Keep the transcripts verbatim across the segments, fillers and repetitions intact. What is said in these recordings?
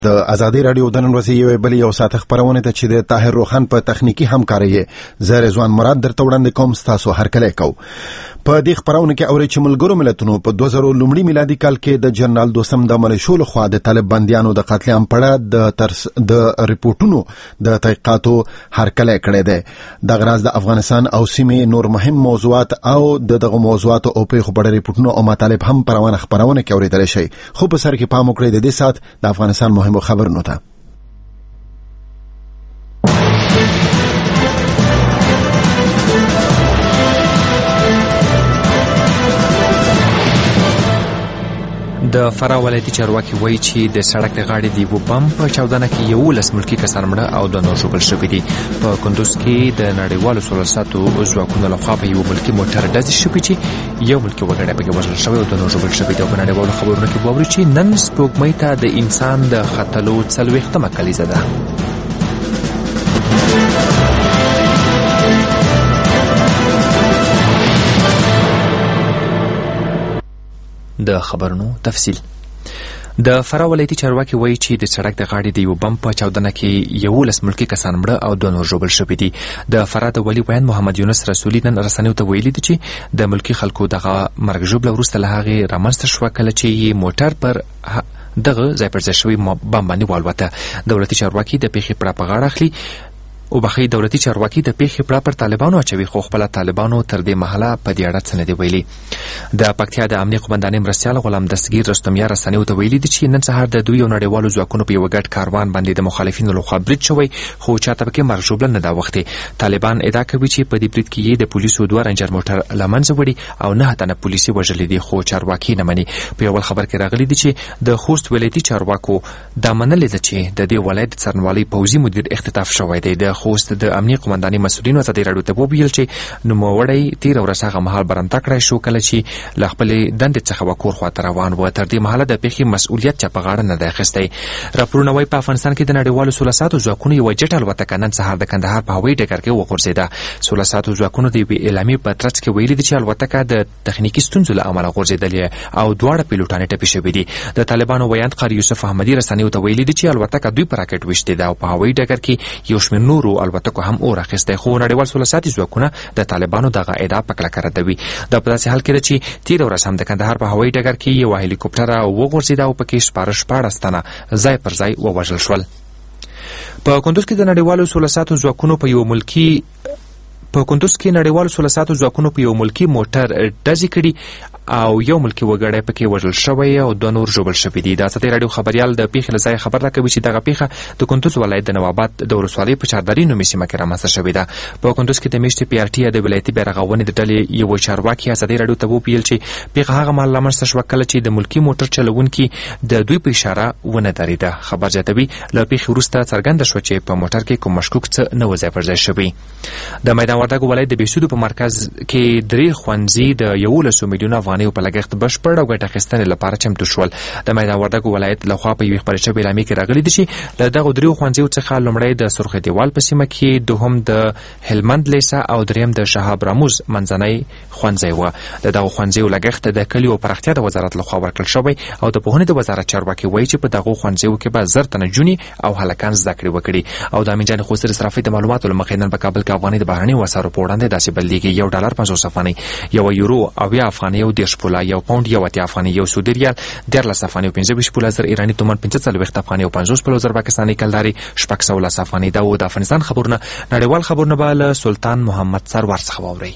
د ازادي رادیو د نن ورځې یو بل یو ساعت خبرونه ته چې د طاهر روحان په تخنیکی همکاري زه رضوان مراد درته وړاندې کوم تاسو هر کله کو په دې خبرونه کې اوري چې ملګرو ملتونو په دوه زره لومړي میلادي کال کې د جنرال دوسم د ملیشو له خوا د طالب بنديانو د قتل عام پړه د ترس د ریپورتونو د تحقیقاتو هر کله کړی دی د غراز د افغانستان او سیمې نور مهم موضوعات او دغه موضوعات او په خبره ریپورتونو او مطالب هم پروانه خبرونه کې اوریدل شي خو په سر کې پام وکړئ د دې سات د افغانستان مهم خبرونه ده د فراه ولایتي چارواکي وایي چې د سړک د غاړې د یو بم په چاودنه کې یولس ملکي کسان مړه او دوه نور ژوبل شوي دي په کندوز کې د نړیوالو سولساتو ځواکونو لخوا په یو ملکي موټر ډزې شوي چې یو ملکي وګړی پکې وژل شوی او دوه نور ژوبل شوي دي او په نړیوالو خبرونو کې واورئ چې نن سپوږمۍ ته د انسان د ختلو څلوېښتمه کلیزه ده. د خبرونو تفصیل. د فراه ولایتي چارواکي وایي چې د سړک د غاړې د یو بم په چاودنه کې یولس ملکي کسان مړه او دوه نور ژوبل شوي دي. د فراه د ولي ویان محمد یونس رسولي نن رسنیو ته ویلي دي چې د ملکي خلکو دغه مرګ ژوبله وروسته له هغې رامنځته شوه کله چې موټر پر دغه ځای پر ځای شوي بم باندې والوته. دولتي چارواکي د پیښې پړه په غاړه اخلي او بخي دولتي چارواکي د پیښې پړه پر طالبانو اچوي خو خپل طالبانو تر دې مهاله په دې اړه څه نه دی ویلي. د پکتیا د امنیه قومندانۍ مرستیال غلام دستګیر رستمیا رسنیو ته ویلي دي چې نن سهار د دوی یو نړیوالو ځواکونو په یو ګډ کاروان باندې د مخالفینو لخوا برید شوی خو چاته پکې مرګ ژوبله نه ده اوښتې. طالبان ادعا کوي چې په دې برید کې یې د پولیسو دوه رنجر موټر له منځه وړي او نه تنه پولیسي وژلي دي خو چارواکي نه مني. په یو خبر کې راغلي دي چې د خوست ولایتي چارواکو دا منلې ده چې د دې ولایت څارنوالۍ پوځي مدیر اختطاف شوی دی. د خوست د امنیه قومندانۍ مسؤلینو ازادي راډیو ته وویل چې نوموړی تېره ورځ هغه مهال برمته کړی شو کله چې له خپلې دندې څخه به کور خواته روان و. تر دې مهاله د پیښې مسؤلیت چا په غاړه نه دی اخیستی. راپورونه وایي په افغانستان کې د نړیوالو سولساتو ځواکونو یوه جټ الوتکه نن سهار د کندهار په هوایي ډګر کې وغورځېده. سولساتو ځواکونو د یوې اعلامیې په ترڅ کې ویلي دي چې الوتکه د تخنیکي ستونزو له امله غورځېدلې او دواړه پیلوټان یې ټپي شوي دي. د طالبانو ویاند قاري یوسف احمدي رسنیو ته ویلي دي چې الوتکه دوی په راکټ ویشتې ده او په هوایي ډګر کې یو شمېر نورو الوتکو هم اور اخیستی خو نړیوال سولساتي ځواکونه د طالبانو دغه ادعا په کلکه ردوي. دا په داسې حال کې ده چې تېره ورځ هم د کندهار په هوایي ډګر کې یوه هلیکوپټره وغورځېده او پکې شپاره شپاړس تنه ځای پر ځای ووژل شول. په کندوز کې د نړیوالو سولساتو ځواکونو په یو ملکي په کندوز کې نړیوالو سولساتو ځواکونو په یو ملکي موټر ډزې کړي او یو ملکي وګړی پکې وژل شوی او دوه نور ژوبل شوي دي. د ازادي راډیو خبریال د پیښې له ځایه خبر راکوي چې دغه پیښه د کندوز ولایت د نواباد د ولسوالۍ په چاردرې نومي سیمه کې رامنځته شوې ده. په کندوز کې د میشتې پی ار ټي د ولایتي بیارغونې د ډلې یو چارواکي ازادي راډیو ته وویل چې پیښه هغه مهال رامنځته شوه کله چې د ملکي موټر چلوونکي د دوی په اشاره ونه درېده. خبر زیاتوي له پیښې وروسته څرګنده شوه چې په موټر کې کوم مشکوک څه نه و ځای پر ځای شوي. د میدان وردګو ولایت د بېسودو په مرکز کې درې ښوونځي د یولسو میلیونو افغانیو په لګښت بشپړ او ګټه اخیستنې لپاره چمتو شول. د میدان وردګو ولایت لخوا په یوې خپرې شوې اعلامیې کې راغلي دي چې له دغو دریو ښوونځیو څخه لومړی د سرخ دیوال په سیمه کې، دوهم د هلمند لیسه او دریم د شهاب راموز منځنی ښوونځی و. د دغو ښوونځیو لګښت د کلیو پراختیا د وزارت لخوا ورکړل شوی او د پوهنې د وزارت چارواکي وایي چې په دغو ښوونځیو کې به زر تنه جونې او هلکان زده کړې وکړي. او د امین جان خوسر صرافي د معلوماتو له مخې نن په کابل کې افغانۍ د بهرنیو اسعارو په وړاندې داسې بدلېږي: یو ډالر پنځوس افغانۍ، یو یورو اویا افغانۍ، یو دېرش پوله، یو پاونډ یو اتیا افغانۍ، یو سعودي ریال دیارلس افغانۍ او پنځه ویشت پوله، زر ایراني تومان پنځه څلوېښت افغانۍ او پنځوس پوله، زر پاکستاني کلداري شپږ سوه لس افغانۍ. دا و د افغانستان خبرونه. نړیوال خبرونه به له سلطان محمد سرور څخه واورئ.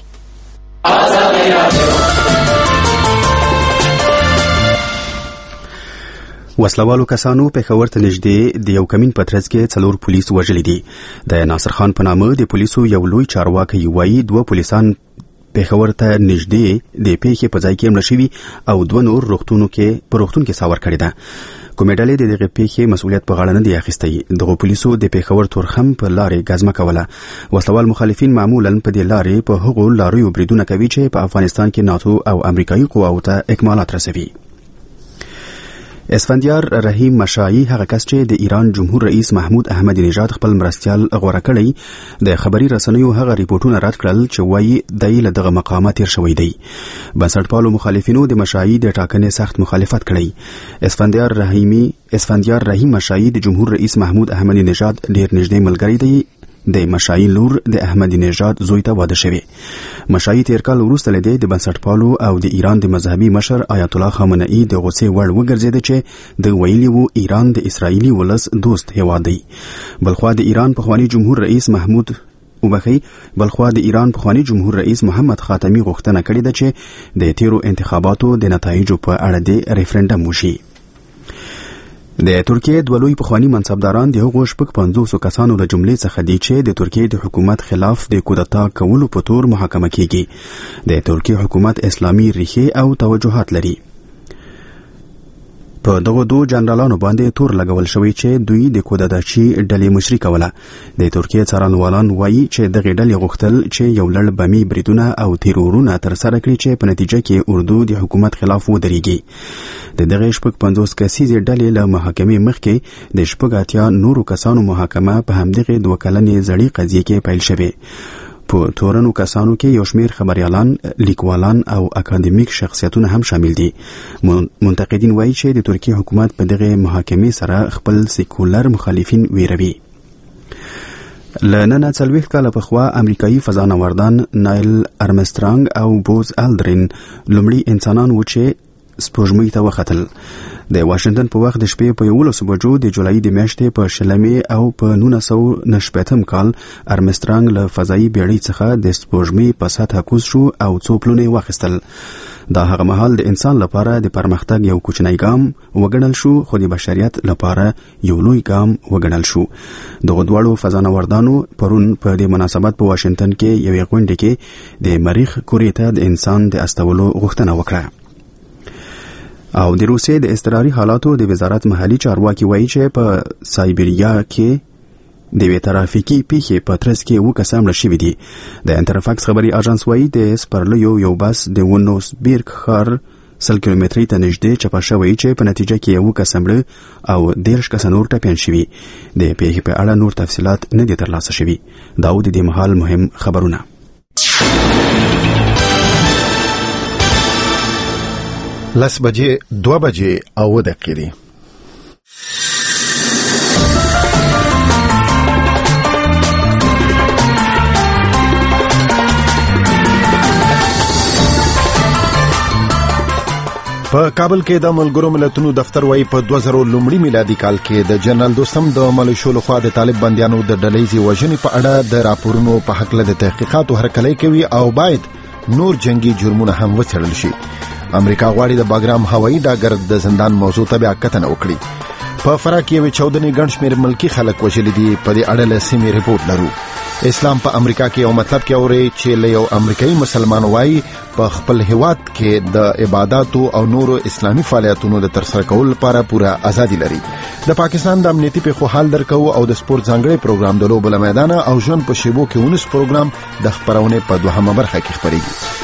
وسلوالو کسانو پېښور ته نږدې د یو کمین په ترڅ کې څلور پولیس وژلي دي. د ناصر خان په نامه د پولیسو یو لوی چارواکي وایي دوه پولیسان پېښور ته نږدې د پیښې په ځای کې مړه شوي او دوه نور روغتونو کې په روغتون کې ساور کړې ده. کومې ډلې د دغې پیښې مسؤلیت په غاړه نه دی اخیستی. دغو پولیسو د پېښور تورخم په لارې ګزمه کوله. وسلوال مخالفین معمولا په دې لارې په هغو لاریو بریدونه کوي چې په افغانستان کې ناتو او امریکایي قواو ته اکمالات رسوي. اسفندیار رحیم مشایي هغه کس چې د ایران جمهور رئیس محمود احمدی نژاد خپل مرستیال غوړه کړی د خبري رسنیو هغه ریپورتونه رد کړل چې وایي د له دغه مقامه تیر شوی دی. بنسټپالو مخالفینو د مشایي د ټاکنې سخت مخالفت کړی. اسفندیار رحیمی اسفندیار رحیم مشایي د جمهور رئیس محمود احمدی نژاد ډیر نږدې ملګری دی. د مشایي لور د احمدی نژاد زوی ته واده شوی. مشایي تیر کال وروسته له دې د بنسټپالو او د ایران د مذهبي مشر آیت الله خامنه‌ای د غوسې وړ وګرځید چې د ویلي وو ایران د اسرائیلي ولس دوست هیواد دی. بلخوا د ایران پخوانی جمهور رئیس محمود وبخي بلخوا د ایران پخوانی جمهور رئیس محمد خاتمی غوښتنه کړې ده چې د تیرو انتخاباتو د نتایجو په اړه د ریفرندم وشي. د ترکیه د ولوی پخوانی منصبداران د هغو شپږ پنځوسو کسانو د جملې څخه دي چې د ترکیه د حکومت خلاف د کودتا کولو په تور محاکمه کیږي. د ترکیه حکومت اسلامي ریښې او توجهات لري. په دغه دوه جنرالانو باندې تور لګول شوی چې دوی د کودتاچی ډلې مشري کوله. د ترکیه څارنوالان وایي چې دغه ډلې غوښتل چې یو لړ بمي بریدونه او تیرورونه ترسره کړي چې په نتیجه کې اردو د حکومت خلاف ودرېږي. د دغه شپږ پنځوس کسیزې ډلې له محاکمې مخکې د شپږ اتیا نورو کسانو محاکمه په همدغه دوه کلنې زړې قضیې کې پیل شوې. په تورنو کسانو کې یو شمیر خبريالان، لیکوالان او اکاډمیک شخصیتونه هم شامل دي. منتقدین وایي چې د ترکیه حکومت په دغه محاکمې سره خپل سیکولر مخالفین ویروي. لننه څلوېښت کاله پخوا امریکایي فضانوردان نایل ارمسترانګ او بوز الدرین لومړي انسانان و چې سپوږمۍ ته وختل. د واشنگټن په وخت د شپې په یولسو بجو د جولای د میاشتې په شلمې او په نولس سوه نهه شپېتم کال ارمسترانګ له فضایي بیړۍ څخه د سپوږمۍ په سطحه کوز شو او څو پلونه واخیستل. دا هغه مهال د انسان لپاره د پرمختګ یو کوچنی ګام وګڼل شو، خو د بشریت لپاره یو لوی ګام وګڼل شو. دغه دواړو فضانوردانو پرون په دې مناسبت په واشنگټن کې یوې غونډې کې د مریخ کورې ته د انسان د استولو غوښتنه وکړه. او د روسیې د اضطراري حالاتو د وزارت محلي چارواکي وایي چې په سایبریا کې د وی ترافیکي پیښې په ترڅ کې و کسان مړه شوي دي. د انترفاکس خبري اژانس وایي د سپرلیو یو بس د ونوسبیرګ ښار سل کیلومترۍ ته نږدې چپه شوی چې په نتیجه کې یو کس مړه او دیرش کسه نور ټپیان شوي. د پیښې په اړه نور تفصیلات نه دي ترلاسه شوي. دا و د دې مهال مهم خبرونه. لس بجې دوه بجې او دقیقې دي. په کابل کې د ملګرو ملتونو دفتر وايي په دوه زره لومړي میلادي کال کې د جنرال دوستم د ملیشو لخوا د طالب بنديانو د ډلېزي وژنې په اړه د راپورونو په حق له تحقیقاتو هرکلی کوي او باید نور جنگي جرمونه هم وڅېړل شي. امریکا غواړي د باګرام هوایي ډاګر د زندان موضوع ته بیا کتنه وکړي. په فراه کې یو چودنې ګڼ شمېر ملکی خلک وژل دي. په دې اړه له سیمې ریپورت لرو. اسلام په امریکا کې یو مطلب کې اوري چې له یو امریکایي مسلمان وایي په خپل هیواد کې د عبادتو او نورو اسلامي فعالیتونو د ترسره کولو لپاره پوره ازادي لري. د پاکستان د امنیتي په حال درکو او د سپورت ځانګړي پروګرام د لوبو میدان او ژوند په شیبو کې ونس پروګرام د خبرونه په دوهمه برخه کې خبريږي.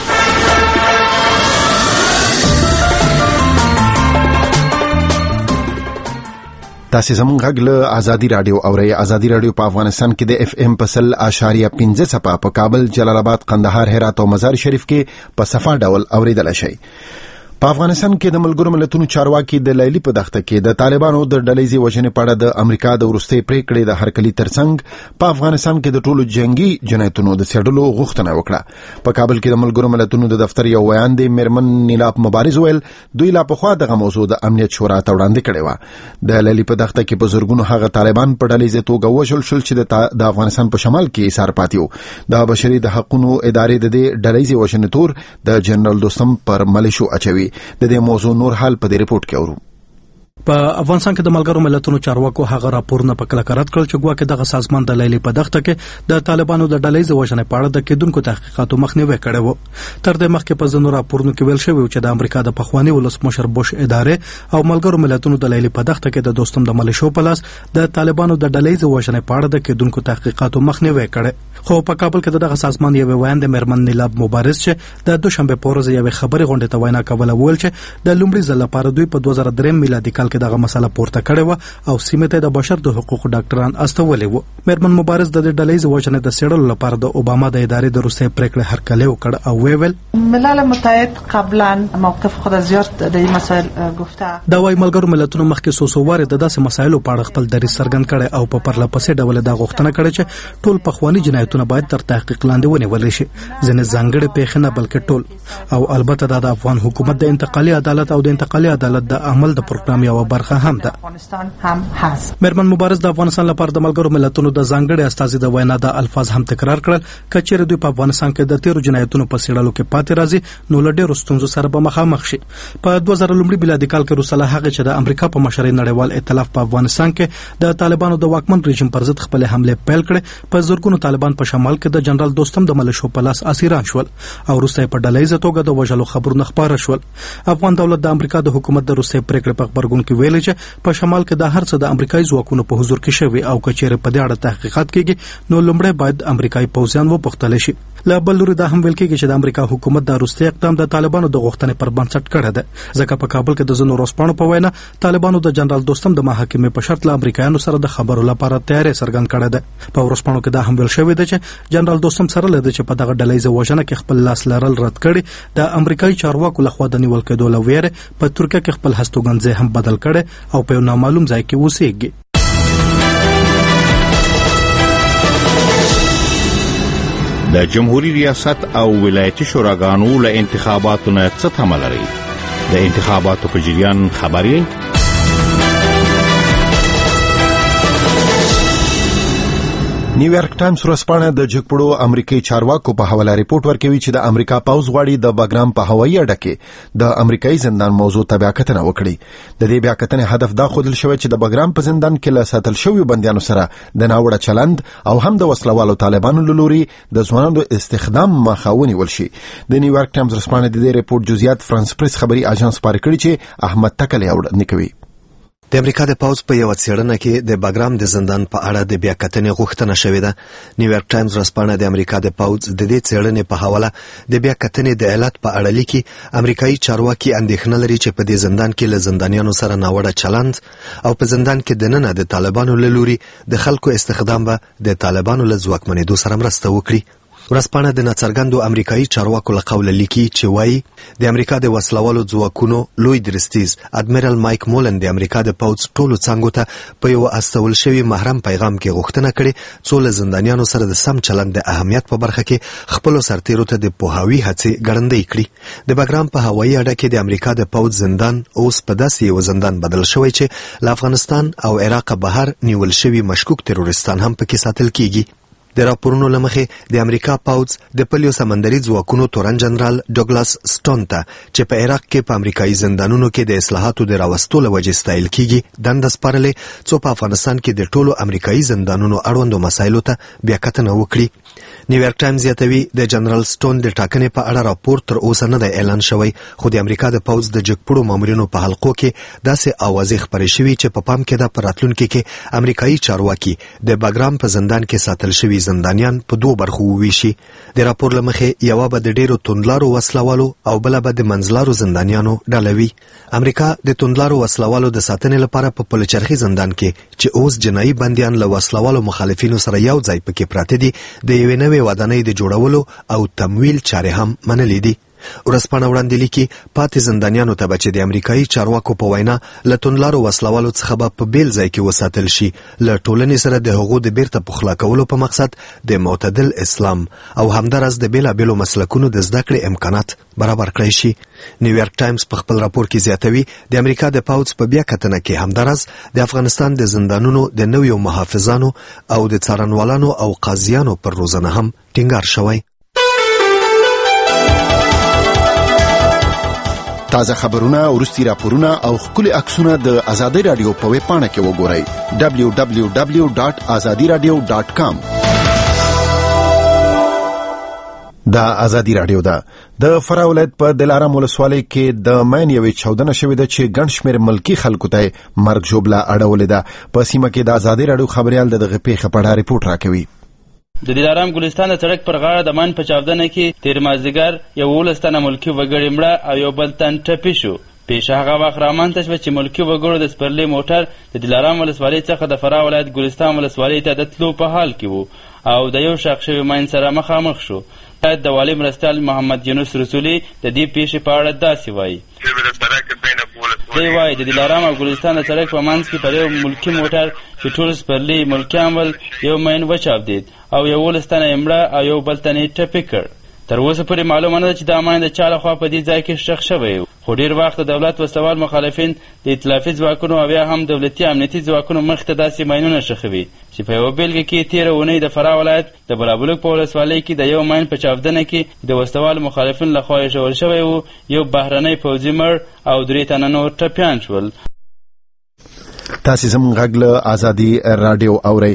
تاسو زموږ غږ له ازادي رادیو اورئ. ازادي رادیو په افغانستان کې د اف ام په سل اشاریه پنځه صفه په کابل، جلال آباد، قندهار، هرات او مزار شریف کې په صفه ډول اوریدل شي. په افغانستان کې د ملګرو ملتونو چارواکي د لیلی په دښته کې د طالبانو د ډلېزي وژنې په اړه د امریکا د ورستۍ پریکړې د هرکلی ترڅنګ په افغانستان کې د ټولو جنگي جنایتونو د څېړلو غوښتنه وکړه. په کابل کې د ملګرو ملتونو د دفتر یو ویان دی میرمن نیلاب مبارز ویل دوی لا په خوا دغه موضوع د امنیت شورا ته وړاندې کړې و. د لیلی په دښته کې په زورګونو هغه طالبان په ډلېزي توګه وژل شول چې د افغانستان په شمال کې ایثار پاتیو. د بشري د حقوقو ادارې د دې ډلېزي وژنې تور د جنرال دوستم پر ملیشو اچوي. د دې موضوع نور حال په دې ریپورت کې اورو. په افغانستان کې د ملګرو ملتونو چارواکو هغه راپورونه په کلکه رد کړل چې ګواکې دغه سازمان د لیلې په دښته کې د طالبانو د ډلهییزې وژنې په اړه د کېدونکو تحقیقاتو مخنیوی کړی و. تر دې مخکې په ځینو راپورونو کې ویل شوی و چې د امریکا د پخواني ولسمشر بوش ادارې او ملګرو ملتونو د لیلې په دښته کې د دوستم د ملیشو په لاس د طالبانو د ډلهییزې وژنې په اړه د کېدونکو تحقیقاتو مخنیوی کړی. خو په کابل کې دغه سازمان یو ویاند مېرمن نیلاب مبارز چې د دوشنبه په ورځ یو خبري غونډه ته وینا کوله ویل چې د لومړي ځل لپاره دوی په دوه زره درې میلادي کال کې دغه مسله پورته کړې و او سیمه ته د بشر د حقوقو ډاکټران استولې و. مېرمن مبارز د ډلهییزې وژنې د څېړلو لپاره د اوباما د ادارې د روسیې پریکړه هرکلی وکړ او ویل ملل متحد قبلا موقف خود زیات د دې مسایل گفته. دا وايي ملګرو ملتونو مخکې سو سو واره د داسې مسایلو په اړه خپل دریځ څرګند کړي او په پرله پسې ډول دا غوښتنه کړې چې ټول پخوانی جنایتونه باید تر تحقیق لاندې ونیول شي، ځنې ځانګړي پیښې نه بلکې ټول. او البته دا د افغان حکومت د انتقالي عدالت او د انتقالي عدالت د عمل د پروګرام یو برخه هم ده. مېرمن مبارز د افغانستان لپاره د ملګرو ملتونو د ځانګړي استازي د وینا د الفاظ هم تکرار کړل کچېر دوی په افغانستان کې د تیرو جنایتونو په څېړلو کې پاتې راځي نو له ډېرو ستونزو سره به مخامخ شي. په دوه زره لومړي میلادي کال کې روسله هغه چې د امریکا په مشرۍ نړیوال ائتلاف په افغانستان کې د طالبانو د واکمن رژیم پر ضد خپل حمله پیل کړې. په زورګونو طالبان په شمال کې د جنرال دوستم د ملیشو په لاس اسیران شول او روسي په ډلهییزه توګه د وژلو خبرونه خپاره شول. افغان دولت د امریکا د حکومت د روسي پریکړې په خبرګون کې ویلي چې په شمال کې د هر څه د امریکایي ځواکونو په حضور کې شوی او کچېر په دې اړه تحقیقات کیږي نو لومړی باید امریکایي پوځیان وپوښتل شي. لا بل لوري دا هم ویل کېږي چې د امریکا حکومت د روسي اقدام د طالبانو د غوښتنې پر بنسټ کړی دی ځکه په کابل کې د ځینو روسپاڼو په وینا طالبانو د جنرال دوستم د محاکمې په شرط له امریکایانو سره د خبرو لپاره تیاری څرګند کړی دی. په روسپاڼو کې دا هم ویل شوی دی چې جنرال دوستم سره لدی چې په دغه ډلهییزه وژنه کې خپل لاس لرل رد کړي د امریکایي چارواکو لخوا د نیول کېدو له ویرې په ترکیه کې خپل هستوګنځي هم بدل کړي او په یو نامعلوم ځای کې اوسېږي. د جمهوریت ریاست او ولایتي شوراګانو له انتخاباتو نه څه تمه لري؟ د انتخاباتو په جریان خبري نیویارک ټایمز ورځپاڼه د جګپړو امریکایي چارواکو په حواله ریپورت ورکوي چې د امریکا پوځ غواړي د بګرام په هوایي اډه کې د امریکایي زندان موضوع ته بیاکتنه وکړي. د دې بیاکتنې هدف دا ښودل شوی چې د بګرام په زندان کې له ساتل شویو بندیانو سره د ناوړه چلند او هم د وسلوالو طالبانو له لوري د ځوانانو استخدام مخه ونیول شي. د نیویارک ټایمز ورځپاڼه د دې ریپورت جزئیات فرانس پریس خبري اژانس خبري کړي چې احمد تکل وړاندې کوي. د امریکا د پوځ په یو څېړنه کې د بګرام د زندان په اړه د بیاکتنې غوښتنه شوې ده. نیویارک ټایمز ورځپاڼه د امریکا د پوځ د دې څېړنې په حواله د بیاکتنې د علت په اړه لیکي امریکایي چارواکي اندېښنه لري چې په دې زندان کې له زندانیانو سره ناوړه چلند او په زندان کې دننه د طالبانو له لوري د خلکو استخدام به د طالبانو له ځواکمنېدو سره مرسته وکړي. ورځپاڼه د ناڅرګندو امریکایي چارواکو له قوله لیکي چې وایي د امریکا د وسلوالو ځواکونو لوی درستیز اډمیرال مایک مولن د امریکا د پوځ ټولو څانګو ته په یو استول شوی محرم پیغام کې غوښتنه کړې څو له زندانیانو سره د سم چلند د اهمیت په برخه کې خپل سرتیرو ته د پوهاوي هڅې ګړندۍ کړي. د بګرام په هوایي اډه کې د امریکا د پوځ زندان اوس په داسې یو زندان بدل شوی چې له افغانستان او عراق بهر نیول شوی مشکوک تروریستان هم پکې ساتل کیږي. د راپورونو لمخې د امریکا پوځ د پلیو سمندري ځواکونو تورن جنرال ډوګلاس سټون ته چې په عراق کې په امریکایي زندانونو کې د اصلاحاتو د راوستلو له وجې ستایل کیږي دنده سپارلې څو په افغانستان کې د ټولو امریکایي زندانونو اړوندو مسایلو ته بیاکتنه وکړي. نیویارک ټایمز یادوي د جنرال سټون د ټاکنې په اړه راپور تر اوسه نه دی اعلان شوی خو د امریکا د پوځ د جګپړو مامورینو په حلقو کې داسې اوازې خپرې شوي چې په پام کې ده په راتلونکي کې امریکایي چارواکي د بګرام په زندان کې ساتل شوي زندانیان په دوه برخو وویشي. د راپور له مخې یوه به د ډیرو توندلارو وسلوالو او بله به د منځلارو زندانیانو ډله وي. امریکا د توندلارو وسلوالو د ساتنې لپاره په پلچرخي زندان کې چې اوس جنایي بندیان له وسلوالو مخالفینو سره یو ځای پکې پراته دي د یوې نوې ودانۍ د جوړولو او تمویل چارې هم منلې دي. ورځپاڼه وړاندې لیکي پاتې زندانیانو ته به چې د امریکایي چارواکو په وینا له توندلارو وسلوالو څخه به په بیل ځای کې وساتل شي له ټولنې سره د هغو د بیرته پخلا کولو په مقصد د معتدل اسلام او همداراز د بیلابیلو مسلکونو د زده کړې امکانات برابر کړی شي. نیویارک ټایمز په خپل راپور کې زیاتوي د امریکا د پوځ په بیاکتنه کې همداراز د افغانستان د زندانونو د نویو محافظانو او د څارنوالانو او قاضیانو پر روزنه هم ټینګار شوی. تازه خبرونه، ورستي راپورونه او خولي عکسونه د ازادي رادیو په ویب پاڼه کې وګورئ دبلیو دبلیو دبلیو ډاټ ازادي رادیو ډاټ کام. دا ازادي رادیو ده. د فراه ولایت په دلارام ولسوالۍ کې د ماین یوې چاودنه شوې ده چې ګڼ شمېر ملکي خلکو ته مرګ ژوبله اړولې ده. په سیمه کې د ازادي رادیو خبريال دغه پیښه په اړه ریپورت راکوي. د دلارام ګلستان د سړک پر غاړه د مان په چاودنه کې تیر مازدیګر یولس تنه ملکي وګړي مړه او یو بل تن ټپي شو. پیښه هغه وخت رامنځته شوه چې ملکي وګړو د سپرلي موټر د دلارام ولسوالۍ څخه د فراه ولایت ګلستان ولسوالۍ ته د تلو په حال کې و او د یو ښخ شوي ماین سره مخامخ شو. د والي مرستیال محمد یونس رسولي د دې پیښې په اړه داسې وایي. دی وایي د دلارام او ګلستان د سړک په منځ کې پر یو ملکي موټر چې ټول سپرلي ملکیان ول یو ماین وچاودېد او یولس تنه یې مړه او یو بل تن یې ټپي کړ. تر اوسه پورې معلومه نه ده چې دا ماین د چا لخوا په دې ځای کې ښخ شوی و، خو ډېر وخت د دولت وسلوال مخالفین د ائتلافي ځواکونو او یا هم دولتي امنیتي ځواکونو مخې ته داسې ماینونه ښخوي چې په یوه بېلګه کې تېره اونۍ د فراه ولایت د بلابلوک په ولسوالۍ کې د یو ماین په چاودنه کې د وسلوالو مخالفینو لخوا ایښودل شوی و، یو بهرنی پوځي مړ او درې تنه نور ټپیان شول. تاسې زموږ غږ له ازادي رادیو اورئ.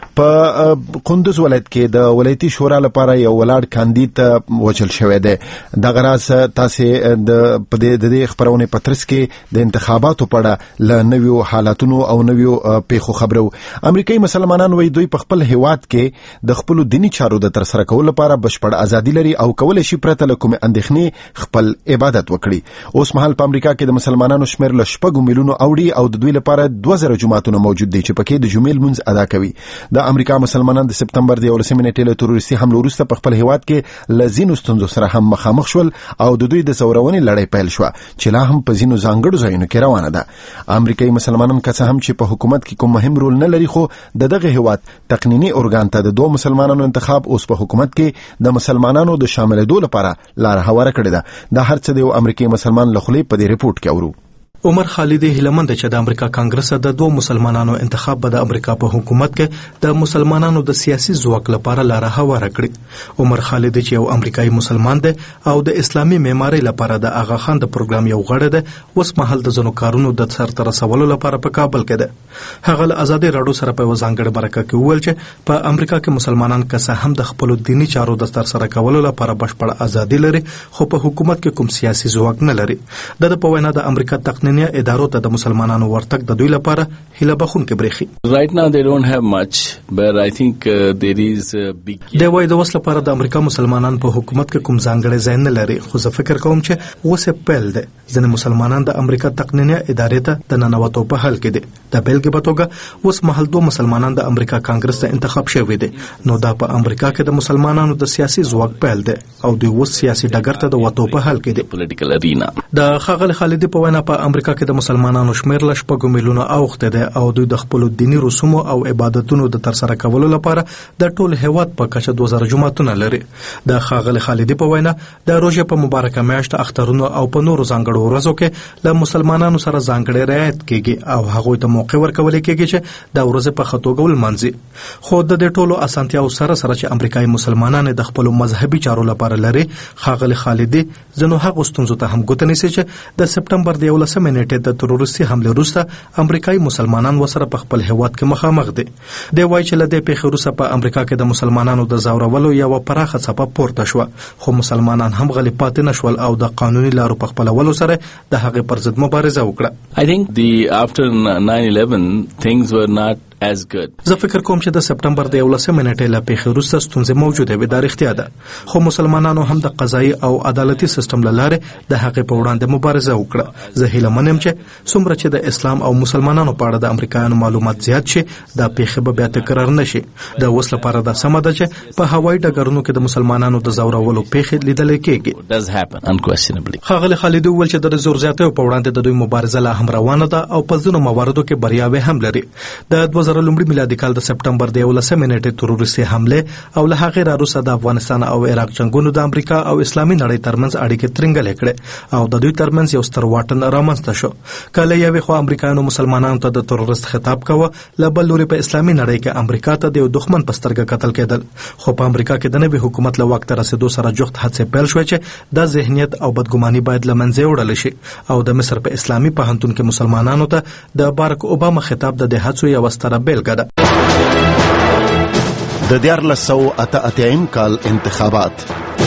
په کندوز ولایت کې د ولایتي شورا لپاره یو ولاړ کاندید وچل شوی دی. دغه راز تاسې د په دې خبرونه پترس کې د انتخاباتو په اړه له نویو حالاتونو او نویو پیښو خبرو. امریکایي مسلمانان وایي دوی په خپل هیواد کې د خپل دینی چارو د ترسره کولو لپاره بشپړ ازادي لري او کولای شي پرته له کومې اندېښنې خپل عبادت وکړي. اوس مهال په امریکا کې د مسلمانانو شمېر له شپږو میلیونو اوړي او د دوی لپاره دوه زره جوماتونه موجود دي چې پکې د جمعې لمونځ ادا کوي. د امریکا مسلمانان د سپتمبر د یولسمې نیټې له تروریستي حملو وروسته په خپل هیواد کې له ځینو ستونزو سره هم مخامخ شول او د دوی د زورونې لړۍ پیل شوه چې لا هم په ځینو ځانګړو ځایونو کې روانه ده. امریکایي مسلمانان که څه هم چې په حکومت کې کوم مهم رول نه لري، خو د دغه هیواد تقنیني ارګان ته د دوه مسلمانانو انتخاب اوس په حکومت کې د مسلمانانو د شاملېدو لپاره لار هواره کړې ده. دا هر څه د یو امریکایي مسلمان له خولې په دې ریپورت کې اورو. عمر خالدی هیلمند چې د امریکا کانګرس د دوه مسلمانانو انتخاب به د امریکا په حکومت کې د مسلمانانو د سیاسي ځواک لپاره لار هواره کړي. عمر خالدی چې یو امریکایي مسلمان دی او د اسلامي معمارۍ لپاره د آغا خان د پروګرام یو غړی دی، اوس مهال د ځینو کارونو د سرته رسولو لپاره په کابل کې دی. هغه له ازادي رادیو سره په ځانګړي مرکه کې وویل چې په امریکا کې مسلمانان که څه هم د خپل دینی چارو د ترسره کولو لپاره بشپړ ازادي لري، خو په حکومت کې کوم سیاسي ځواک نه لري. د په وینا د امریکا تقنینی ادارو ته د مسلمانانو ورتګ د دوی لپاره هیله بخښونکې بریښي. Right now they don't have much, but I think uh, there is a big د وای د وس لپاره د امریکا مسلمانان په حکومت کې کوم ځانګړی ځای نه لري، خو زه فکر کوم چې اوسه پیل دی ځینې مسلمانان د امریکا تقنینی ادارې ته د ننوتو په حال کې دي. د بیلګې په توګه اوس مهال دوه مسلمانان د امریکا کانګرس ته انتخاب شوي دي، نو دا په امریکا کې د مسلمانانو د سیاسي ځواک پیل دی او دوی اوس سیاسي ډګر ته د وتو په حال کې دي. پولیټیکل ارینا د ښاغلي خالدي په وینا په امریکا کې د مسلمانانو شمېر له شپږو میلیونو اوښتی دی او دوی د خپلو دیني رسومو او عبادتونو د ترسره کولو لپاره د ټول هیواد په کچه دوه زره جوماتونه لري. د ښاغلي خالدي په وینا د روژې په مبارکه میاشت اخترونو او په نورو ځانګړو ورځو کې له مسلمانانو سره ځانګړی رعایت کیږي او هغوی ته موقع ورکول کیږي چې د ورځې په ښه توګه ولمانځي. خو د دې ټولو اسانتیاو سره سره چې امریکایي مسلمانان د خپلو مذهبي چارو لپاره لري، ښاغلي خالدي ځینو هغو ستونزو ته هم ګوته نیسي چې د سپتمبر د یولسمې نیټې د تروریستي حملې وروسته امریکایي مسلمانان ورسره په خپل هیواد کې مخامخ دي. دی وایي چې له دې پیښې وروسته په امریکا کې د مسلمانانو د ځورولو یوه پراخه څپه پورته شوه، خو مسلمانان هم غلي پاتې نشول او د قانوني لارو په خپلولو سره د هغې پر ضد مبارزه وکړه. I think the after nine eleven things were not as good. زه فکر کوم چې د سپتمبر د یولسمې نیټې له پیښې وروسته ستونزې موجودې وې، دا رښتیا ده، خو مسلمانانو هم د قضایي او عدالتي سیستم له لارې د هغې په وړاندې مبارزه وکړه. زه هیله من یم چې څومره چې د اسلام او مسلمانانو په اړه د امریکایانو معلومات زیات شي، دا پیښې به بیا تکرار نه شي. د اوس لپاره دا سمه ده چې په هوایي ډګرونو کې د مسلمانانو د ځورولو پیښې لیدلی کېږي. ښاغلي خالدي وویل چې د زور زیاتیو په وړاندې د دوی مبارزه لا هم روانه ده او په ځینو مواردو کې بریاوې هم لري. د دوه زره لومړي میلادي کال د سپټمبر د یولسمې نیټې تروریستي حمله او له هغې راوروسته د افغانستان او عراق جنګونو د امریکا او اسلامي نړۍ ترمنځ اړیکې ترنګلې کړې او د دوی ترمنځ یو ستر واټن رامنځته شو. کله یوې خوا امریکایانو مسلمانانو ته د تروریست خطاب کاوه، له بل لوري په اسلامي نړۍ کې امریکا ته د یو دښمن په سترګه کتل کېدل. خو په امریکا کې د نوي حکومت له واک ته رسېدو سره جوخت هڅې پیل شوې چې دا ذهنیت او بدګماني باید له منځه وړل شي او د مصر په اسلامي پوهنتون کې مسلمانانو ته د بارک اوباما خطاب د دې هڅو یوه ستره بیلګه ده. د دیارلس سوه اته اتیایم کال انتخابات.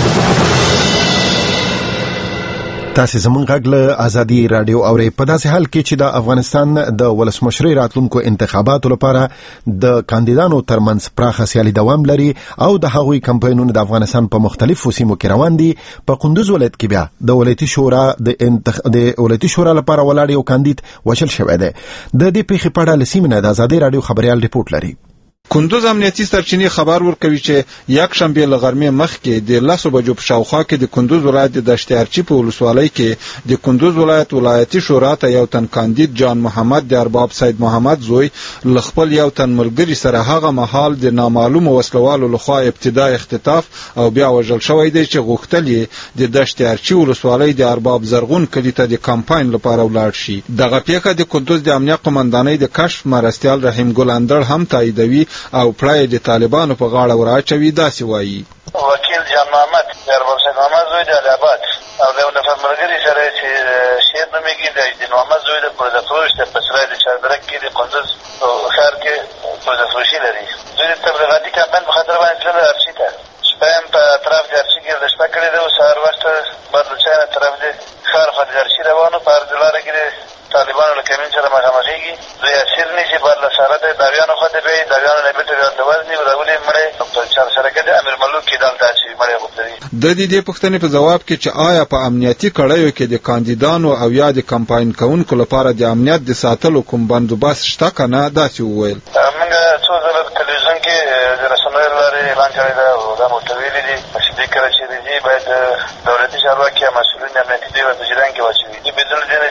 تاسو زمونږ غږ له ازادي رادیو اورئ. په داسې حال کې چې د افغانستان د ولسمشرۍ راتلونکو انتخاباتو لپاره د کاندیدانو ترمنځ پراخه سیالي دوام لري او د هغوی کمپاینونه د افغانستان په مختلفو سیمو کې روان دي، په کندوز ولایت کې بیا د ولایتي شورا د انتخ... د ولایتي شورا لپاره ولاړ یو کاندید وژل شوی دی. د دې پیښې په اړه له سیمې نه د ازادي رادیو خبريال ریپورت لري. کندوز امنیتي سرچینې خبر ورکوي چې یک شنبه له غرمې مخکې د لسو بجو په شاوخوا کې د کندوز ولایت د دشتیارچی په ولسوالۍ کې د کندوز ولایت ولایتي شورا ته یو تن کاندید جان محمد د ارباب سید محمد زوی ل خپل یو تن ملګری سره هغه مهال د نامعلومه وسلوالو لخوا ابتدای اختطاف او بیا وژل شوی دی چې غوښتل یې د دشتیارچی ولسوالۍ د ارباب زرغون کلی ته د کمپاین لپاره ولاړ شي. دغه پیښه د کندوز د امنیت قومندانۍ د کشف مرستیال رحیم ګل اندړ هم تاییدوي او پړای د طالبانو په غاړه وراچوي. داسې وایي وکیل جان محمد د ارباب سید محمد زوی د الهاباد او د یو نفر ملګري سره چې شیر نومیږي د محمد زوی د پروژه د پسرای د چادرک کې د کندوز ښار کې پروژه فروشي لري. دوی د تبلیغاتي کمپاین په خاطر باندې تلل ارچي ته شپه هم په اطراف د ارچي ګرده شپه کړې ده او سهار وخته بادلچای نه طرف د ښار خوا د ارچي روانو په عرض لاره کې طالبانو له کمین سره مخامخېږي. دوی اسیر نیسي بار له ساره د داویانو خوا ته بیایي، داویانو نه بېرته بیا ورته وزني راولي مړی په چارسرکه د امیر ملوک کې دلته اچوي مړی غورځوي. د دې دې پوښتنې په جواب کې چې آیا په امنیتي کړیو کې د کاندیدانو او یا د کمپاین کوونکو لپاره د امنیت د ساتلو کوم بندوبست شته که نه، داسې وویل. موږ څو ځله په تلویزیون کې د رسنیو له لارې اعلان کړی ده او دا مو ورته ویلي دي چې دوی کله چې راځي باید دولتي چارواکي یا مسؤلین امنیتي دوی ورته جریان کې واچوي. دوی بدون دې نه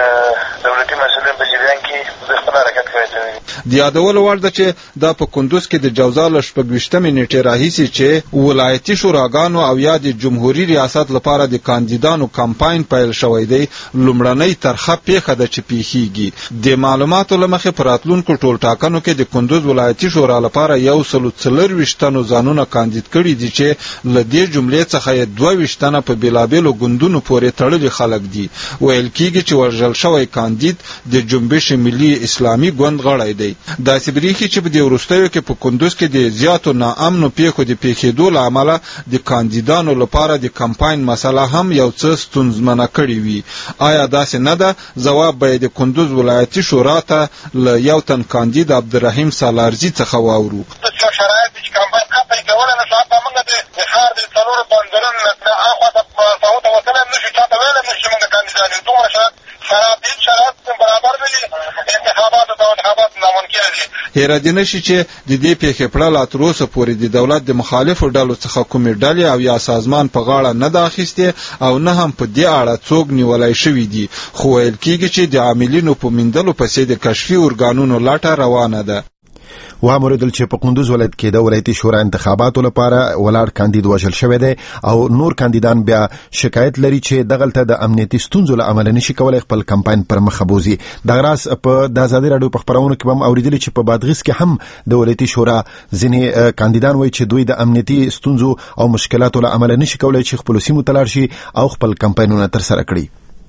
چې دولتي مسؤلین په جریان کې دوی خپل حرکت کوي ته ویلي. د یادولو وړ ده چې دا په کندوز کې د جوزا له شپږویشتمې نیټې راهیسې چې ولایتي شوراګانو او یا د جمهوري ریاست لپاره د کاندیدانو کمپاین پیل شوی دی. لومړنۍ ترخه پیښه ده چې پیښیږي. د معلوماتو له مخې په راتلونکو ټولټاکنو کې د کندوز ولایتي شورا لپاره یو سلو څلرویشت تنو ځانونه کاندید کړي دي چې له دې جملې څخه یې دوه ویشت تنه په بېلابېلو ګوندونو پورې تړلي خلک دي. ویل کېږي چې وژل شوی کاندید د جنبش ملي اسلامي ګوند غړی دی. داسې بریښي چې په دې وروستیو کې په کندوز کې د زیاتو ناامنو پیښو د پیښېدو له امله د کاندیدانو لپاره د کمپاین مسله هم یو څه ستونزمنه کړې وي. آیا داسې نه ده؟ ځواب به د کندوز ولایتي شورا ته له یو تن کاندید عبدالرحیم سالارزي څخه واورو. شرایط چې کمپاین خپل کوله نه شاته موږ د ښار د څلورو بندرونو نه اخوا ته صوت وصله نشو چاته ویل نشو موږ کاندیدان یو دومره شرایط شرایط شرایط برابر دي انتخابات او انتخابات ناممکن دي. هیره دي نشي چې د دې پیښې په اړه تر اوسه پورې د دولت د مخالفو ډلو څخه کومې ډلې او یا سازمان په غاړه نه ده اخیستې او نه هم په دې اړه څوک نیولای شوي دي. خو ویل کېږي چې د عاملینو په میندلو پسې د کشفي ارګانونو لټه روانه ده. وامریدل چې په کندوز ولایت کې د ولایتي شورا انتخاباتو لپاره ولاړ کاندید وژل شوی دی او نور کاندیدان بیا شکایت لري چې دغلته د امنیتي ستونزو له امله نشي کولای خپل کمپاین پر مخ بوزي. دغه راز په د ازادي رادیو په خبرونو کې هم اوریدل چې په بادغیس کې هم د ولایتي شورا ځینې کاندیدان وایي چې دوی د امنیتي ستونزو او مشکلاتو له امله نشي کولای چې خپل سیمو ته لاړ شي او خپل کمپاینونه ترسره کړي.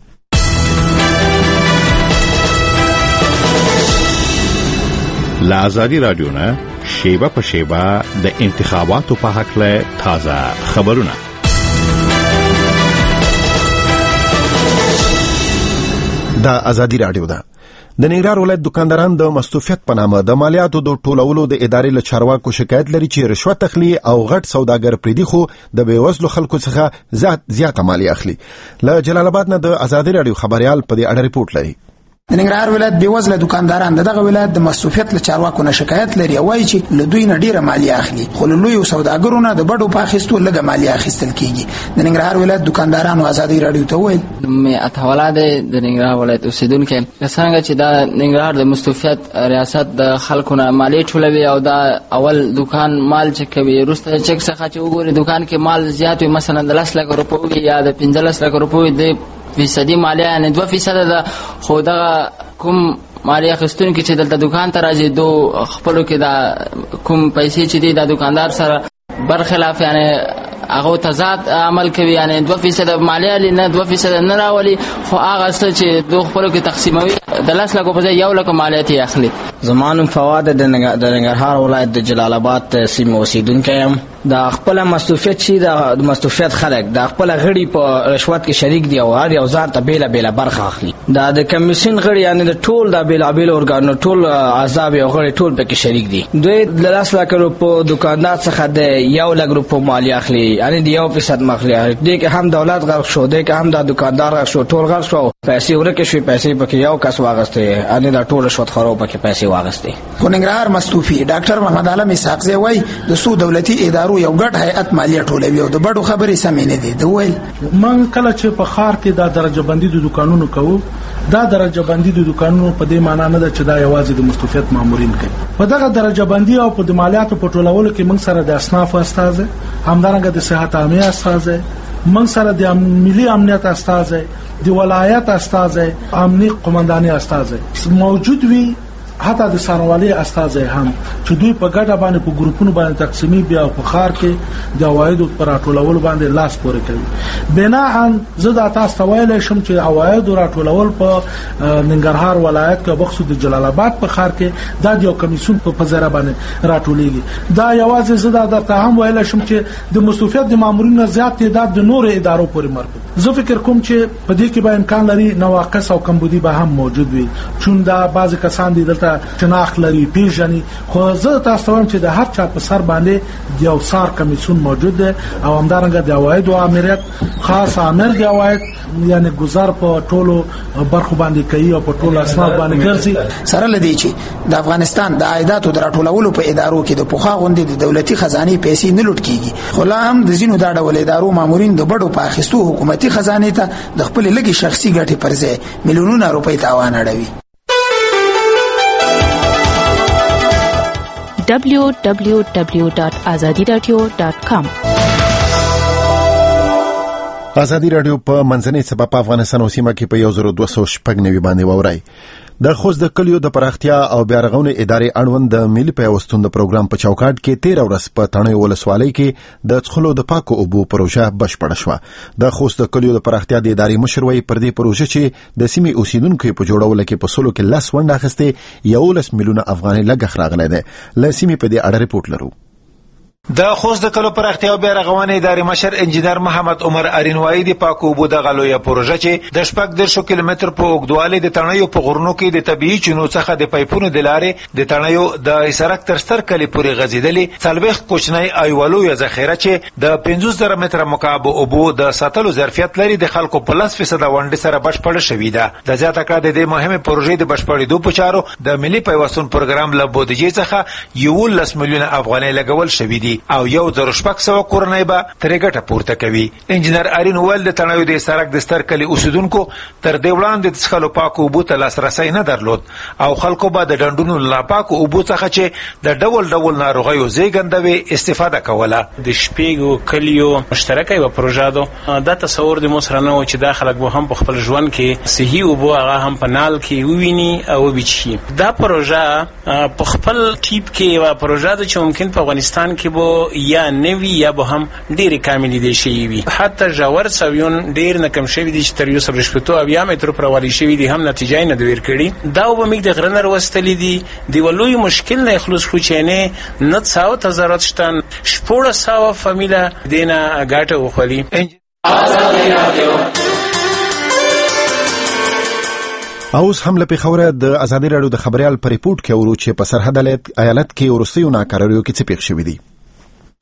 لا ازادي رادیو نه شیبه په شیبه د انتخاباتو په حق له تازه خبرونه. دا ازادي رادیو ده. د ننګرهار ولایت دکانداران د مستوفیت په نامه د مالیاتو د ټولولو د ادارې له چارواکو شکایت لري چې رشوت اخلي او غټ سوداګر پریدي خو د بیوزلو خلکو څخه زیات زیاته مالیه اخلي. له جلال آباد نه د ازادي رادیو خبريال په دې اړه ریپورت لري. د ننګرهار ولایت بیوزله دکانداران دغه ولایت د مصرفیت له چارواکو نه شکایت لري او وایي چې له دوی نه ډیره مالیه اخلي، خو له لویو سوداګرو نه د بډو په اخیستو لږه مالیه اخیستل کیږي. د ننګرهار ولایت دکاندارانو ازادي راډیو ته وویل مې اتحواله د ننګرهار ولایت اوسیدونکو څنګه چې دا ننګرهار د مصرفیت ریاست د خلکو نه مالیه ټولوي او دا اول دکان مال چک کوي، وروسته چک څخه چې وګوري دکان کې مال زیات وي، مثلا د لس لک روپۍ یا د پنځلس لک روپۍ د فیصدي مالیه یعنی دوه فیصده ده، خو دغه کوم مالیه اخیستونکي چې دلته دکان ته راځي دو خپلو کې دا کوم پیسې چې دي د دکاندار سره برخلاف یعنی هغه تضاد عمل کوي، یعنی دوه فیصده مالیه لنه دوه فیصده نه راولي، خو هغه څه چې دوه خپلو کې تقسیموي د لس لکو په ځای یو لک مالیه یې اخلي. زمانو فواد د ننګرهار ولایت د جلال آباد سیمې اوسیدونکی یم. د خپل مصرفیت چې د مصرفیت خلک د خپل غړي په رشوت کې شریک دي او هر یو ځار ته بیله بیله برخه اخلي. دا د کمیسیون غړي یعنی د ټول د بیل بیل اورګانو ټول اعضاء او غړي ټول پکې شریک دي. دوی د لس لک روپو دکاندار څخه د یو لک روپو مالیه اخلي، یعنی د یو فیصد مخلي. دې کې هم دولت غرق شو، دې کې هم د دکاندار غرق شو، ټول غرق شو، پیسې ورکه شوې، پیسې پکې یو کس واغسته، یعنی دا ټول رشوت خورو پکې پیسې واغسته. خو ننګرهار مستوفي ډاکټر محمد عالم اسحاق زوی وایي د سو دولتي ادارو یو ګډ هیئت مالیه ټولوي او د بډو خبرې سمې نه دي. د ویل من کله چې په ښار کې دا درجه بندي د دکانونو کوو، دا درجه بندي د دکانونو په دې معنی نه ده چې دا یوازې د مستوفیت مامورین کوي. په دغه درجه بندي او په د مالیاتو په ټولولو کې موږ سره د اصناف استازي، همدارنګه د صحت عامه استازي، موږ سره د ملي امنیت استازي، د ولایت استازي، امنیت قومنداني استازي موجود وي، حتی د سانوالي استازي هم چې دوی په ګډه باندې په ګروپونو باندې تقسیمي بیا په خار کې د عوایدو پر راټولول باندې لاس پورې کوي. بناءً زه دا تاسو ته ویلی شم چې عوایدو راټولول په ننګرهار ولایت کې بخصوص د جلال آباد په خار کې دا د یو کمیسیون په پزره باندې راټولېږي. دا یوازې زه دا درته هم ویلی شم چې د مصرفیت د مامورینو زیات تعداد د نورو ادارو پورې مربوط. زه فکر کوم چې په دې کې به امکان لري نواقص او کمبودي به هم موجود وي، چون دا بعضې کسان دي دلته شناخت لري پیژني، خو زه تاسو ته وایم چې د هر چا په سر باندې یو سار کمیسیون موجود دی او همدارنګه د عوایدو امریت خاص امر د عواید یعنی گزار په ټولو برخو باندې کوي او په ټولو اسناد باندې ګرځي. سره لدی چې د افغانستان د عایداتو د راټولولو په ادارو کې د پوخا غونډې د دولتي خزانه پیسې نه لوټ کیږي، خو لا هم د زینو دا ډول ادارو مامورین د بډو په اخیستو حکومتي خزانه ته د خپل لګي شخصي ګټې پر ځای میلیونونه روپۍ تاوان اړوي. دبلیو دبلیو دبلیو ډاټ ازادي راډیو ډاټ کام. ازادي راډیو په منځنۍ سبا په افغانستان او سیمه کې په یو زر دوه سوه شپږ نوي باندې وورای. د خوست د کلیو د پراختیا او بیا رغونې ادارې اړوند د ملي پیوستون د پروګرام په چوکاټ کې تیره ورځ په تڼیو ولسوالۍ کې د څښلو د پاکو اوبو پروژه بشپړه شوه. د خوست د کلیو د پراختیا د ادارې مشر وایي پر دې پروژه چې د سیمې اوسیدونکو په جوړولو کې په سلو کې لس ونډه اخیستې یولس میلیونه افغانۍ لګښت راغلی دی. له سیمې په دې اړه رپورټ لرو. د خوست د کلو پراختیا او بیا رغونې ادارې مشر انجینر محمد عمر ارینوایی د پاکو اوبو د غلویه پروژه چې د شپږ دېرشو کیلومتر په اوږدوالي د تڼیو په غرونو کې د طبیعي چینو څخه د پایپونو د لارې د تڼیو د سړک تر ستر کلي پورې غځېدلې څلوېښت کوچنۍ ایوالو یا ذخیره چې د پنځوس زره متره مکعب اوبو د ساتلو ظرفیت لري د خلکو په لس فیصده ونډې سره بشپړه شوې ده. د زیاته کړه د دې مهمې پروژې د بشپړېدو په چارو د ملي پیوستون پروګرام له بودیجې څخه یولس میلیونه افغانۍ لګول شوي دي او یو زر شپږ سوه کورنۍ به ترې ګټه پورته کوي. انجینر ارین وویل د تڼیو د سړک د ستر کلي اوسیدونکو تر دې وړاندې د څښلو پاکو اوبو ته لاسرسی نه درلود او خلکو به د ډنډونو له ناپاکو اوبو څخه چې د ډول ډول ناروغیو زیږنده وي استفاده کوله. د شپږو کلیو مشترکه یوه پروژه ده. دا تصور د مو سره نه و چې دا خلک به هم په خپل ژوند کې صحي اوبو هغه هم په نال کې وویني او وبچي. دا پروژه په خپل ټیپ کې یوه پروژه ده چې ممکن په افغانستان کې به یا نوی یا به هم ډېرې کاملې دي شوي وي. حتی ژور سویون ډېر نه کم شوي دي چې تر یو سل شپېتو اویا مترو پروالی شوي دي، هم نتیجه یې نه ده ورکړې. دا اوبه موږ د غره نه راوستلي دي. د یوه لوی مشکل نه یې خلاص کړو چې یعنې نه څاو تضررات شته، شپوړه سوه فامیله دې نه ګټه وخولي. اوس هم له پیښوره د ازادي راډیو د خبريال په ریپورت کې ورو چې په سرحد ایالت کې ورسېو ناکراریو کې څه پیښ شوي دي.